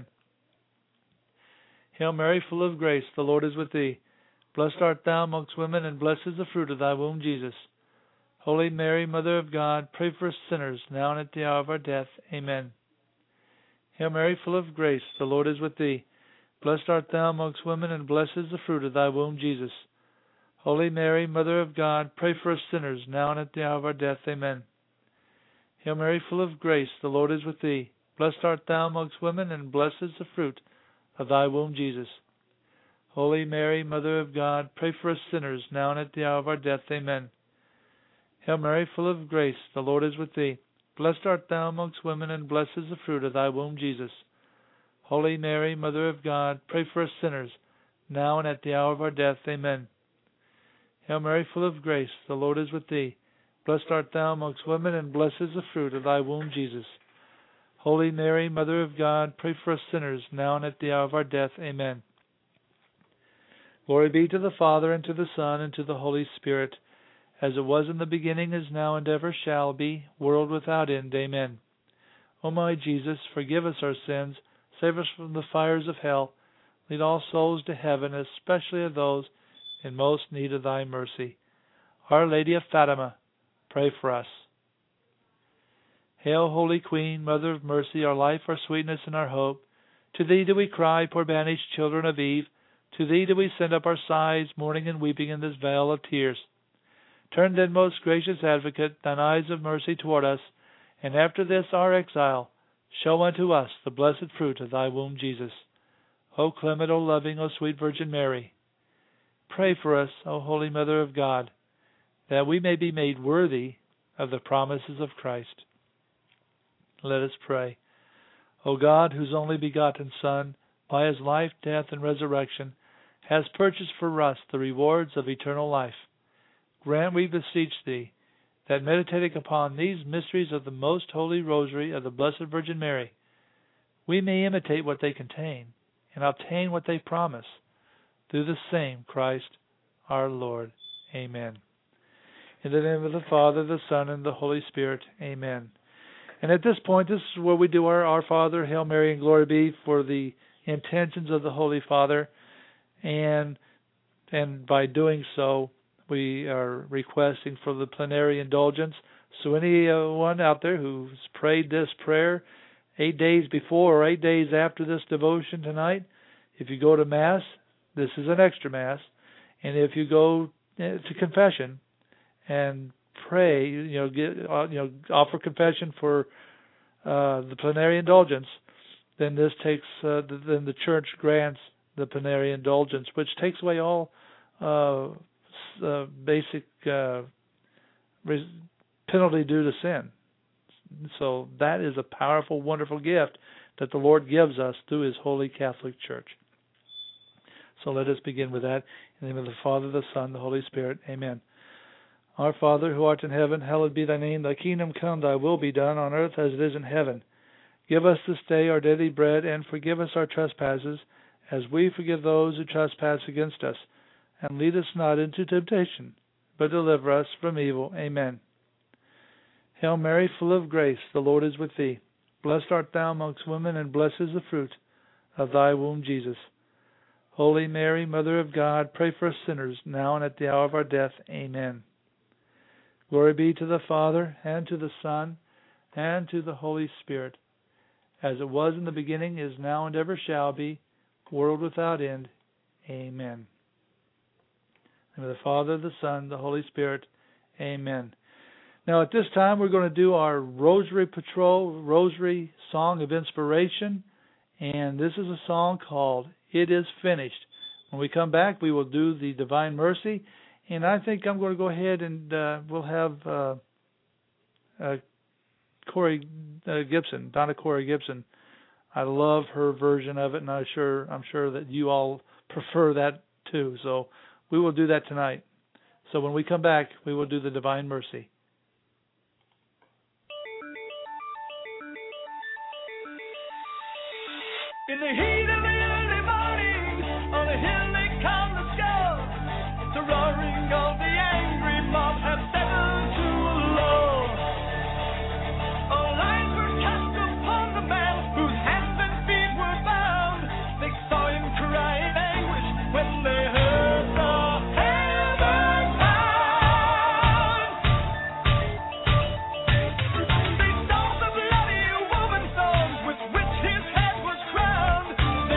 Hail Mary, full of grace, the Lord is with thee. Blessed art thou amongst women, and blessed is the fruit of thy womb, Jesus. Holy Mary, Mother of God, pray for us sinners, now and at the hour of our death. Amen. Hail Mary, full of grace, the Lord is with thee. Blessed art thou amongst women, and blessed is the fruit of thy womb, Jesus. Holy Mary, Mother of God, pray for us sinners, now and at the hour of our death. Amen. Hail Mary, full of grace, the Lord is with thee. Blessed art thou amongst women, and blessed is the fruit of thy womb, Jesus. Holy Mary, Mother of God, pray for us sinners, now and at the hour of our death. Amen. Hail Mary, full of grace, the Lord is with thee. Blessed art thou amongst women, and blessed is the fruit of thy womb, Jesus. Holy Mary, Mother of God, pray for us sinners, now and at the hour of our death. Amen. Hail Mary, full of grace, the Lord is with thee. Blessed art thou amongst women, and blessed is the fruit of thy womb, Jesus. Holy Mary, Mother of God, pray for us sinners, now and at the hour of our death. Amen. Glory be to the Father, and to the Son, and to the Holy Spirit, as it was in the beginning, is now, and ever shall be, world without end. Amen. O my Jesus, forgive us our sins, save us from the fires of hell, lead all souls to heaven, especially of those in most need of thy mercy. Our Lady of Fatima, pray for us. Hail, Holy Queen, Mother of Mercy, our life, our sweetness, and our hope. To thee do we cry, poor banished children of Eve. To thee do we send up our sighs, mourning and weeping in this vale of tears. Turn then, most gracious Advocate, thine eyes of mercy toward us, and after this our exile, show unto us the blessed fruit of thy womb, Jesus. O clement, O loving, O sweet Virgin Mary, pray for us, O Holy Mother of God, that we may be made worthy of the promises of Christ. Let us pray. O God, whose only begotten Son, by his life, death, and resurrection, has purchased for us the rewards of eternal life, grant, we beseech thee, that meditating upon these mysteries of the most holy rosary of the Blessed Virgin Mary, we may imitate what they contain and obtain what they promise, through the same Christ our Lord. Amen. In the name of the Father, the Son, and the Holy Spirit. Amen. And at this point, this is where we do our Father, Hail Mary, and Glory be, for the intentions of the Holy Father. And by doing so, we are requesting for the plenary indulgence. So anyone out there who's prayed this prayer 8 days before or 8 days after this devotion tonight, if you go to Mass, this is an extra Mass. And if you go to confession and pray, offer confession for the plenary indulgence, then this takes, then the Church grants the plenary indulgence, which takes away all basic penalty due to sin. So that is a powerful, wonderful gift that the Lord gives us through His Holy Catholic Church. So let us begin with that. In the name of the Father, the Son, the Holy Spirit. Amen. Our Father, who art in heaven, hallowed be thy name. Thy kingdom come, thy will be done on earth as it is in heaven. Give us this day our daily bread, and forgive us our trespasses, as we forgive those who trespass against us. And lead us not into temptation, but deliver us from evil. Amen. Hail Mary, full of grace, the Lord is with thee. Blessed art thou amongst women, and blessed is the fruit of thy womb, Jesus. Holy Mary, Mother of God, pray for us sinners, now and at the hour of our death. Amen. Glory be to the Father, and to the Son, and to the Holy Spirit, as it was in the beginning, is now, and ever shall be, world without end. Amen. In the name of the Father, the Son, the Holy Spirit. Amen. Now at this time we're going to do our Rosary Patrol, Rosary Song of Inspiration, and this is a song called It Is Finished. When we come back, we will do the Divine Mercy, and I think I'm going to go ahead and we'll have Corey Gibson, Donna Corey Gibson. I love her version of it, and I'm sure that you all prefer that too. So we will do that tonight. So when we come back, we will do the Divine Mercy. In the heat of the early morning, on a hill they call the skull, the roaring of the angry mob have settled to a lull. All eyes were cast upon the man whose hands and feet were bound. They saw him cry in anguish when they heard the hammer pound. They saw the bloody woman's arms with which his head was crowned.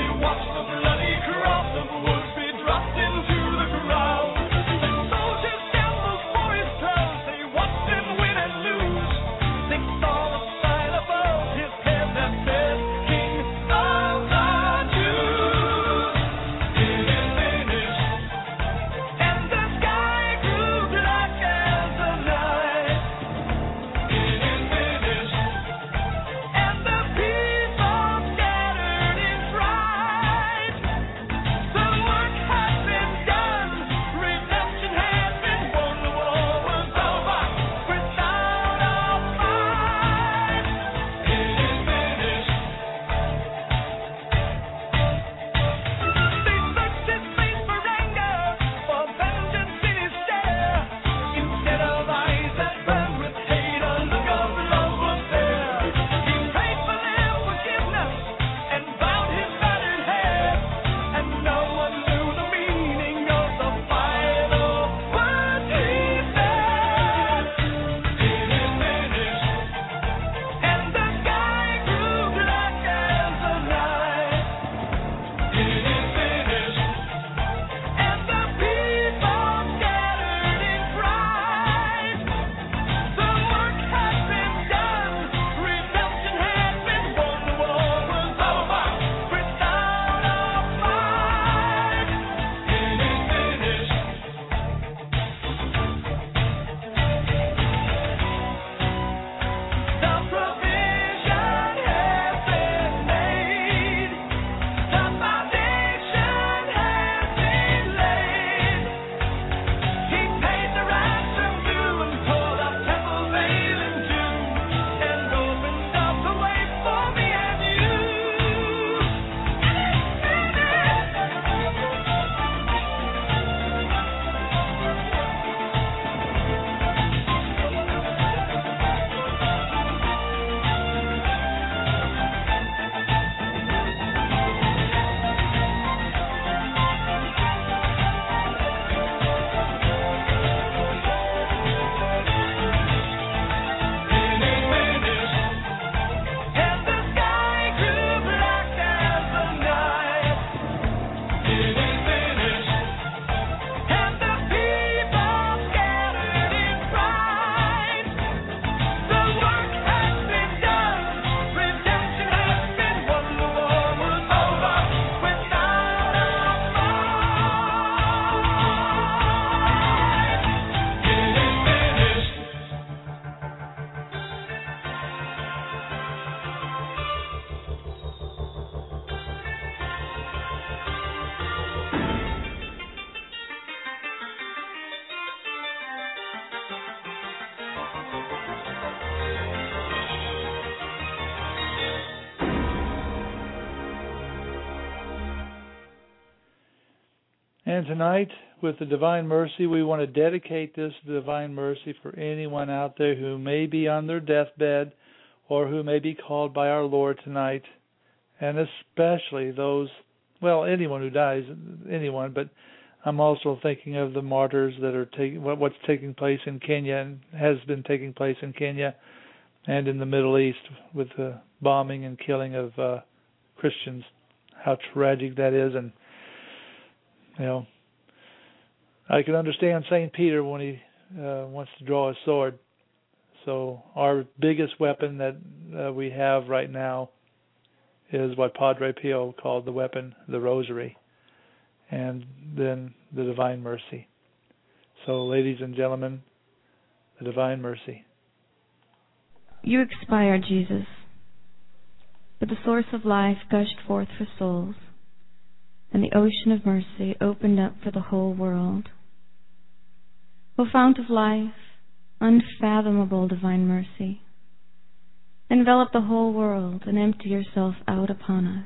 And tonight, with the Divine Mercy, we want to dedicate this Divine Mercy for anyone out there who may be on their deathbed or who may be called by our Lord tonight, and especially those, well, anyone who dies, anyone, but I'm also thinking of the martyrs that are what's taking place in Kenya and has been taking place in Kenya and in the Middle East with the bombing and killing of Christians. How tragic that is. And, you know, I can understand St. Peter when he wants to draw a sword. So our biggest weapon that we have right now is what Padre Pio called the weapon, the Rosary, and then the Divine Mercy. So, ladies and gentlemen, the Divine Mercy. You expired, Jesus, but the source of life gushed forth for souls, and the ocean of mercy opened up for the whole world. O fount of life, unfathomable Divine Mercy, envelop the whole world and empty yourself out upon us.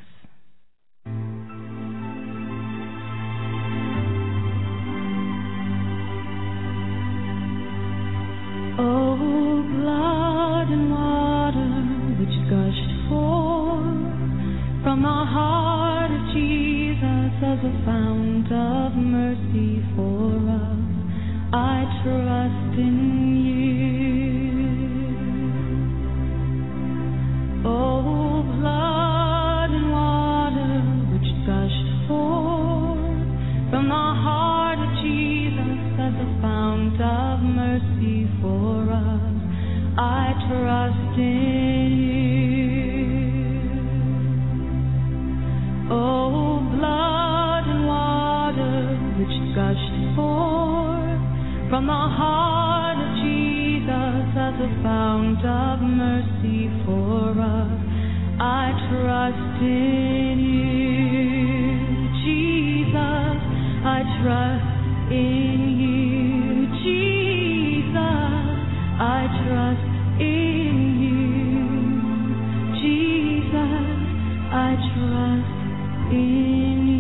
Oh, blood and water which gushed forth from the heart of Jesus as a fount of mercy for us, I trust in you. Oh, blood and water which gushed forth from the heart of Jesus as a fount of mercy for us, I trust in you. Oh, blood and water which gushed forth from the heart of Jesus as a fount of mercy for us, I trust in you. Jesus, I trust in you. Jesus, I trust in you. Jesus, I trust in you.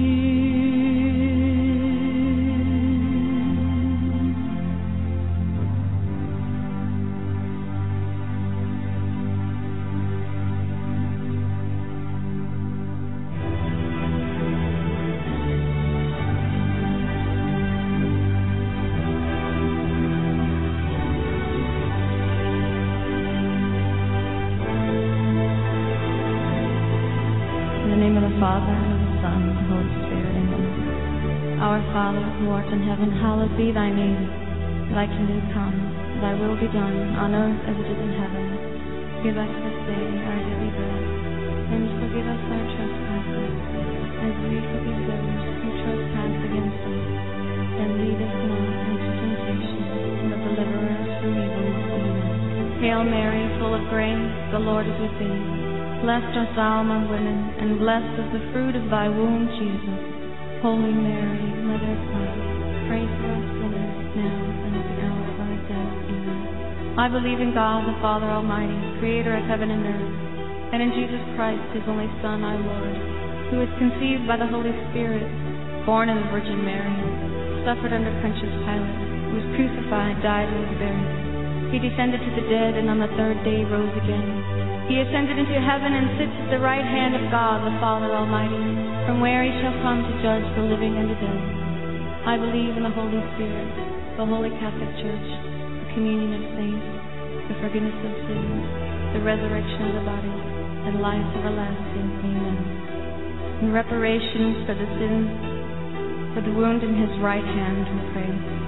Father, and of the Son, and of the Holy Spirit. Amen. Our Father, who art in heaven, hallowed be thy name. Thy kingdom come, thy will be done, on earth as it is in heaven. Give us this day our daily bread, and forgive us our trespasses, as we forgive those who trespass against us. And lead us not into temptation, but deliver us from evil. Amen. Hail Mary, full of grace, the Lord is with thee. Blessed art thou among women, and blessed is the fruit of thy womb, Jesus. Holy Mary, Mother of God, pray for us sinners, now and at the hour of our death. Amen. I believe in God, the Father Almighty, creator of heaven and earth, and in Jesus Christ, his only Son, our Lord, who was conceived by the Holy Spirit, born of the Virgin Mary, suffered under Pontius Pilate, was crucified, died, and was buried. He descended to the dead, and on the third day rose again. He ascended into heaven and sits at the right hand of God, the Father Almighty, from where he shall come to judge the living and the dead. I believe in the Holy Spirit, the Holy Catholic Church, the communion of saints, the forgiveness of sins, the resurrection of the body, and life everlasting. Amen. In reparation for the sins, for the wound in his right hand, we pray.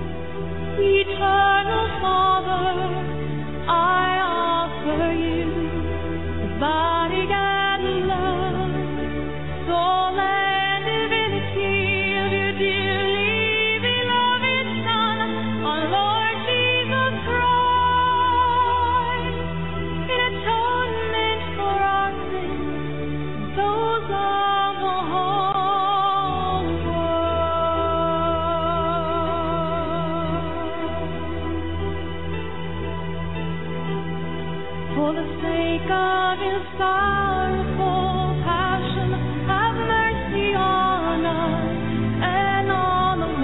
Eternal Father, I offer you body and love, soul and divinity of your dearly beloved Son, our Lord Jesus Christ, in atonement for our sins, those of the whole world. For the sake of his sorrowful passion, have mercy on us and on the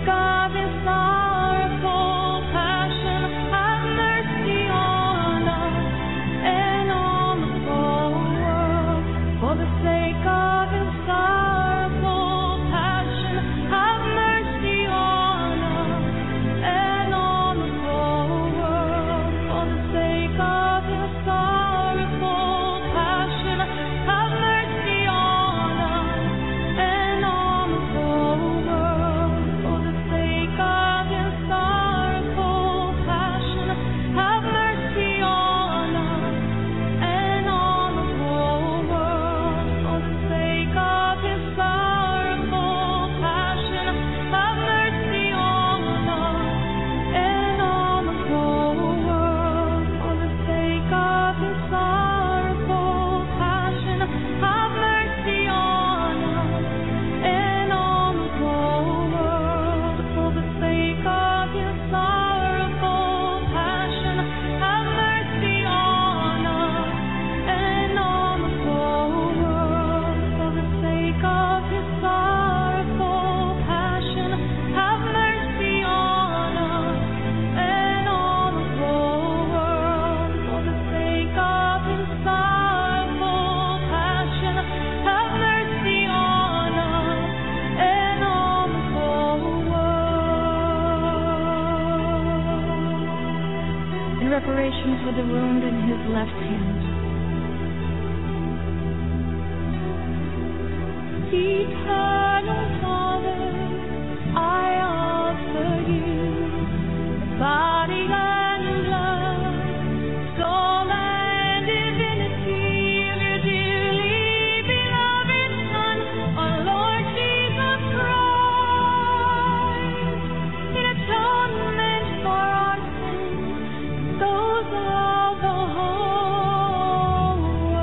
sake of his sorrowful passion, have mercy on us and on the whole world. For the sake of his sorrowful passion, have mercy on us and on the whole world. For the sake of his sorrowful passion, have mercy on us and on the whole world. For the sake of his sorrowful passion, have mercy on us and on the whole world. For the sake of his sorrowful passion, have mercy on us and on the whole world. For the sake of his sorrowful passion, have mercy on us and on the whole world. For the sake of his sorrowful passion, have mercy on us and on the whole world. For the sake of his sorrowful passion, have mercy on us and on the whole world. For the sake of his sorrowful passion, have mercy on us and on the whole world. In reparation for the wound in his left hand. Eternal Father, I offer you the body and blood, soul and divinity of your dearly beloved Son, our Lord Jesus Christ, in atonement for our sins, those of the whole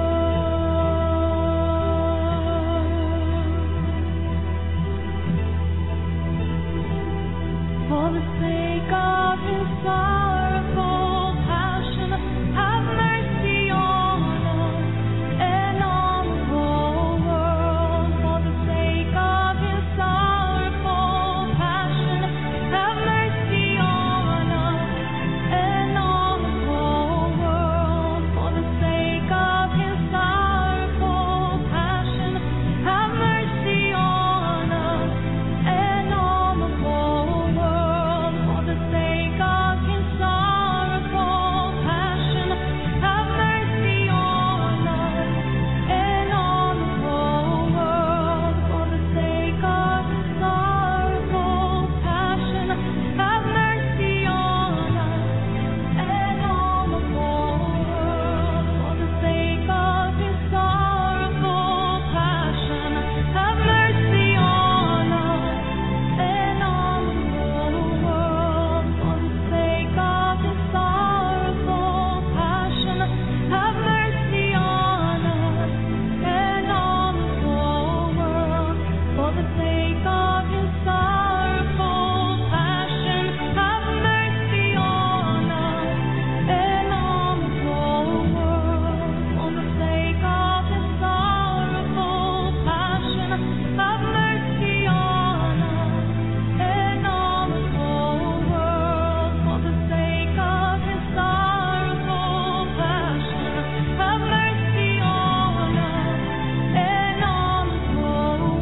world. For the sake of his sorrowful passion, have mercy on us and on the whole world. For the sake of his sorrowful passion, have mercy on us and on the whole world. For the sake of his sorrowful passion, have mercy on us and on the whole world. For the sake of his sorrowful passion, have mercy on us and on the whole world. For the sake of his sorrowful passion, have mercy on us and on the whole world. For the sake of his sorrowful passion, have mercy on us and on the whole world. For the sake of his sorrowful passion, have mercy on us and on the whole world. For the sake of his sorrowful passion, have mercy on us and on the whole world. For the sake of his sorrowful passion, have mercy on us and on the whole world. For the sake of his sorrowful passion, have mercy on us and on the whole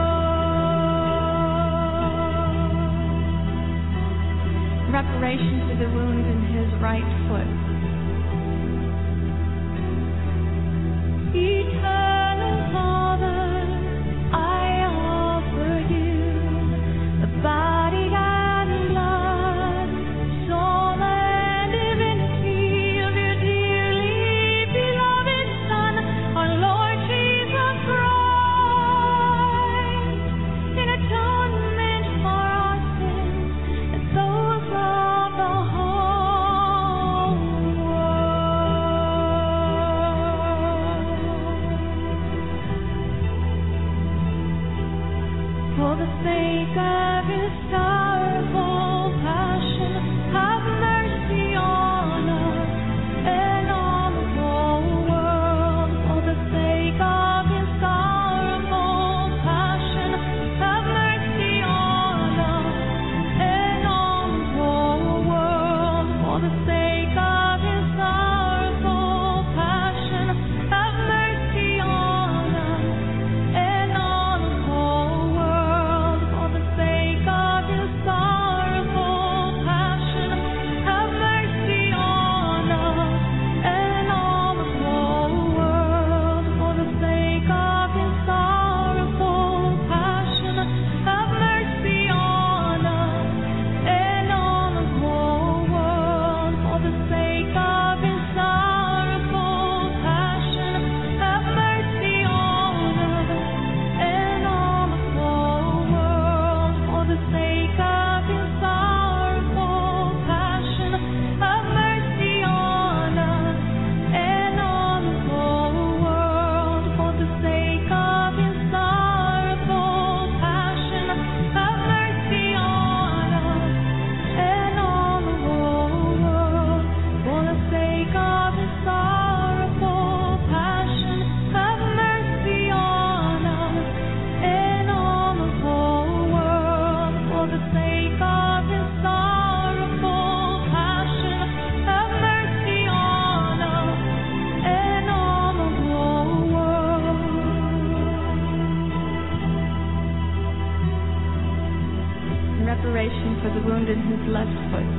world. Reparation for the wound in his right foot. Eternal Father, I offer you the body and blood, soul and divinity of your dearly beloved Son, our Lord Jesus Christ, in atonement for our sins and those of the whole wound in his left foot.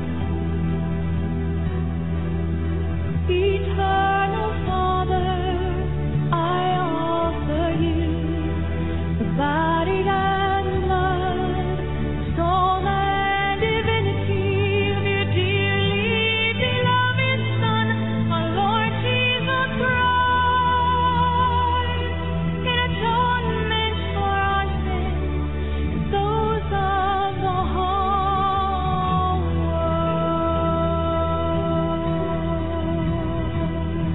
Eternal Father, I offer you the body and blood, soul and divinity of your dearly beloved Son, our Lord Jesus Christ, in atonement for our sins and those of the whole world.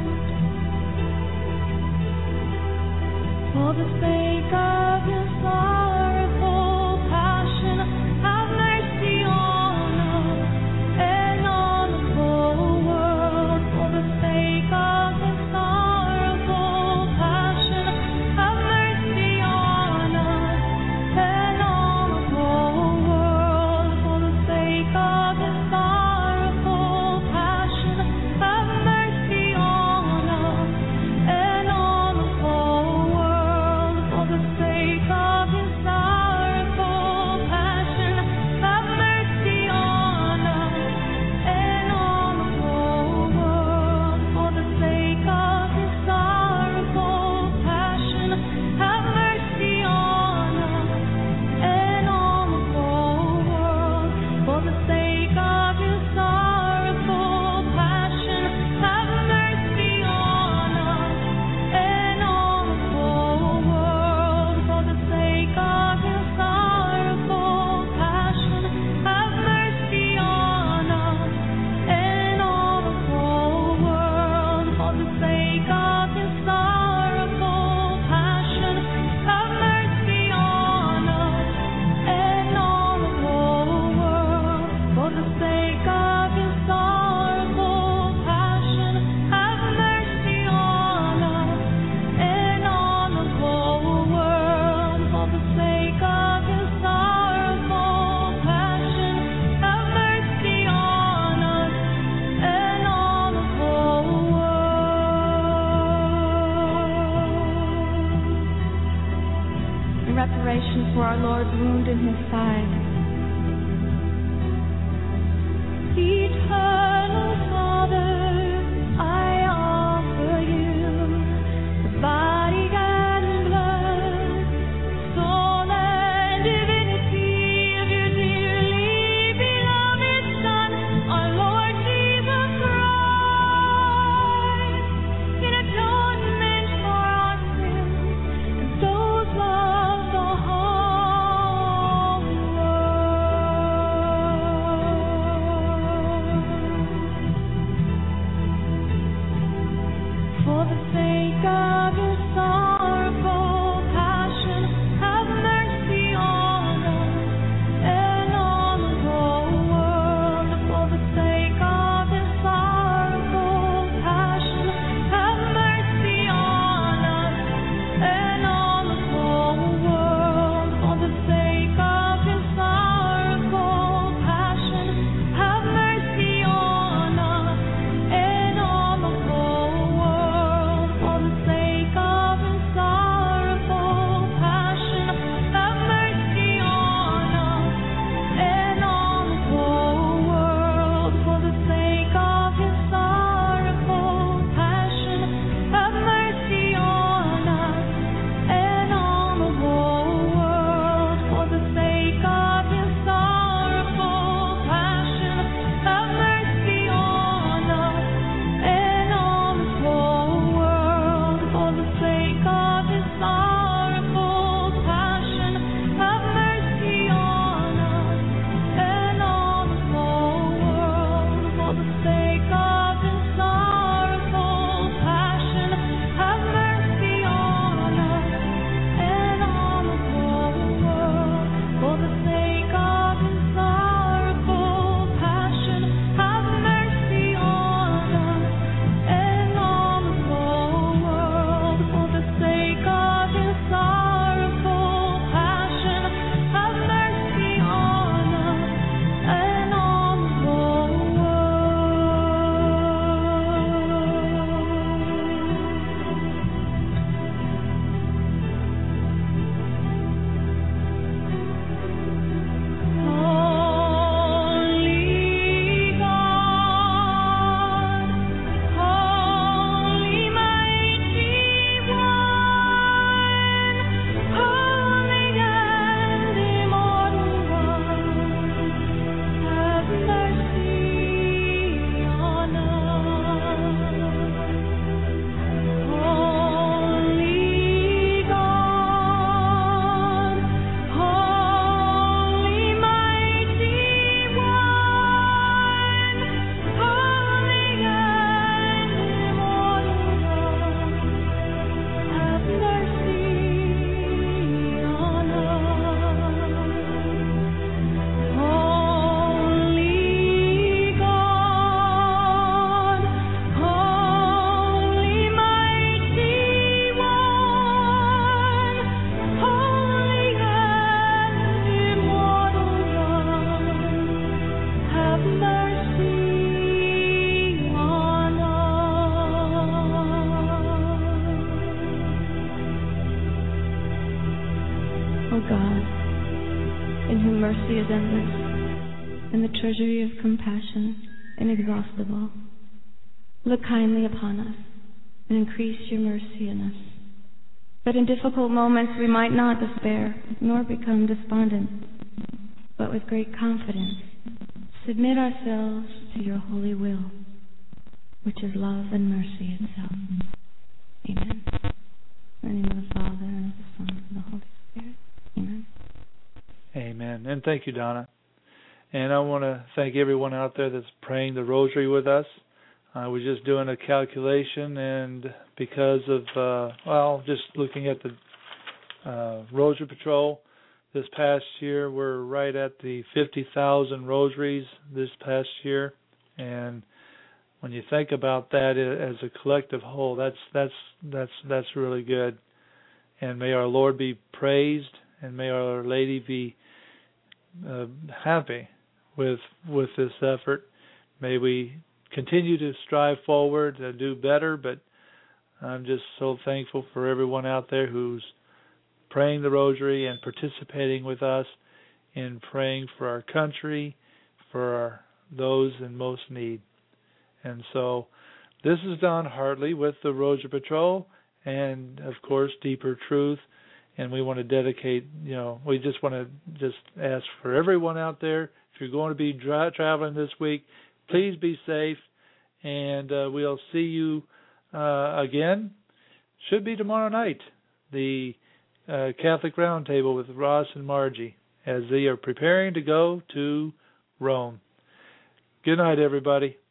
is endless, and the treasury of compassion inexhaustible. Look kindly upon us, and increase your mercy in us, that in difficult moments we might not despair, nor become despondent, but with great confidence submit ourselves to your holy will, which is love and mercy itself. Amen. In the name of the Father, and of the Son, and of the Holy Spirit. Amen. Amen. And thank you, Donna. And I want to thank everyone out there that's praying the rosary with us. I was just doing a calculation, and because of, just looking at the Rosary Patrol this past year, we're right at the 50,000 rosaries this past year. And when you think about that as a collective whole, that's really good. And may our Lord be praised, and may Our Lady be happy with this effort. May we continue to strive forward and do better, but I'm just so thankful for everyone out there who's praying the rosary and participating with us in praying for our country, for those in most need. And so this is Don Hartley with the Rosary Patrol and, of course, Deeper Truth. And we want to dedicate, we just want to just ask for everyone out there, if you're going to be traveling this week, please be safe, and we'll see you again. Should be tomorrow night, the Catholic Roundtable with Ross and Margie, as they are preparing to go to Rome. Good night, everybody.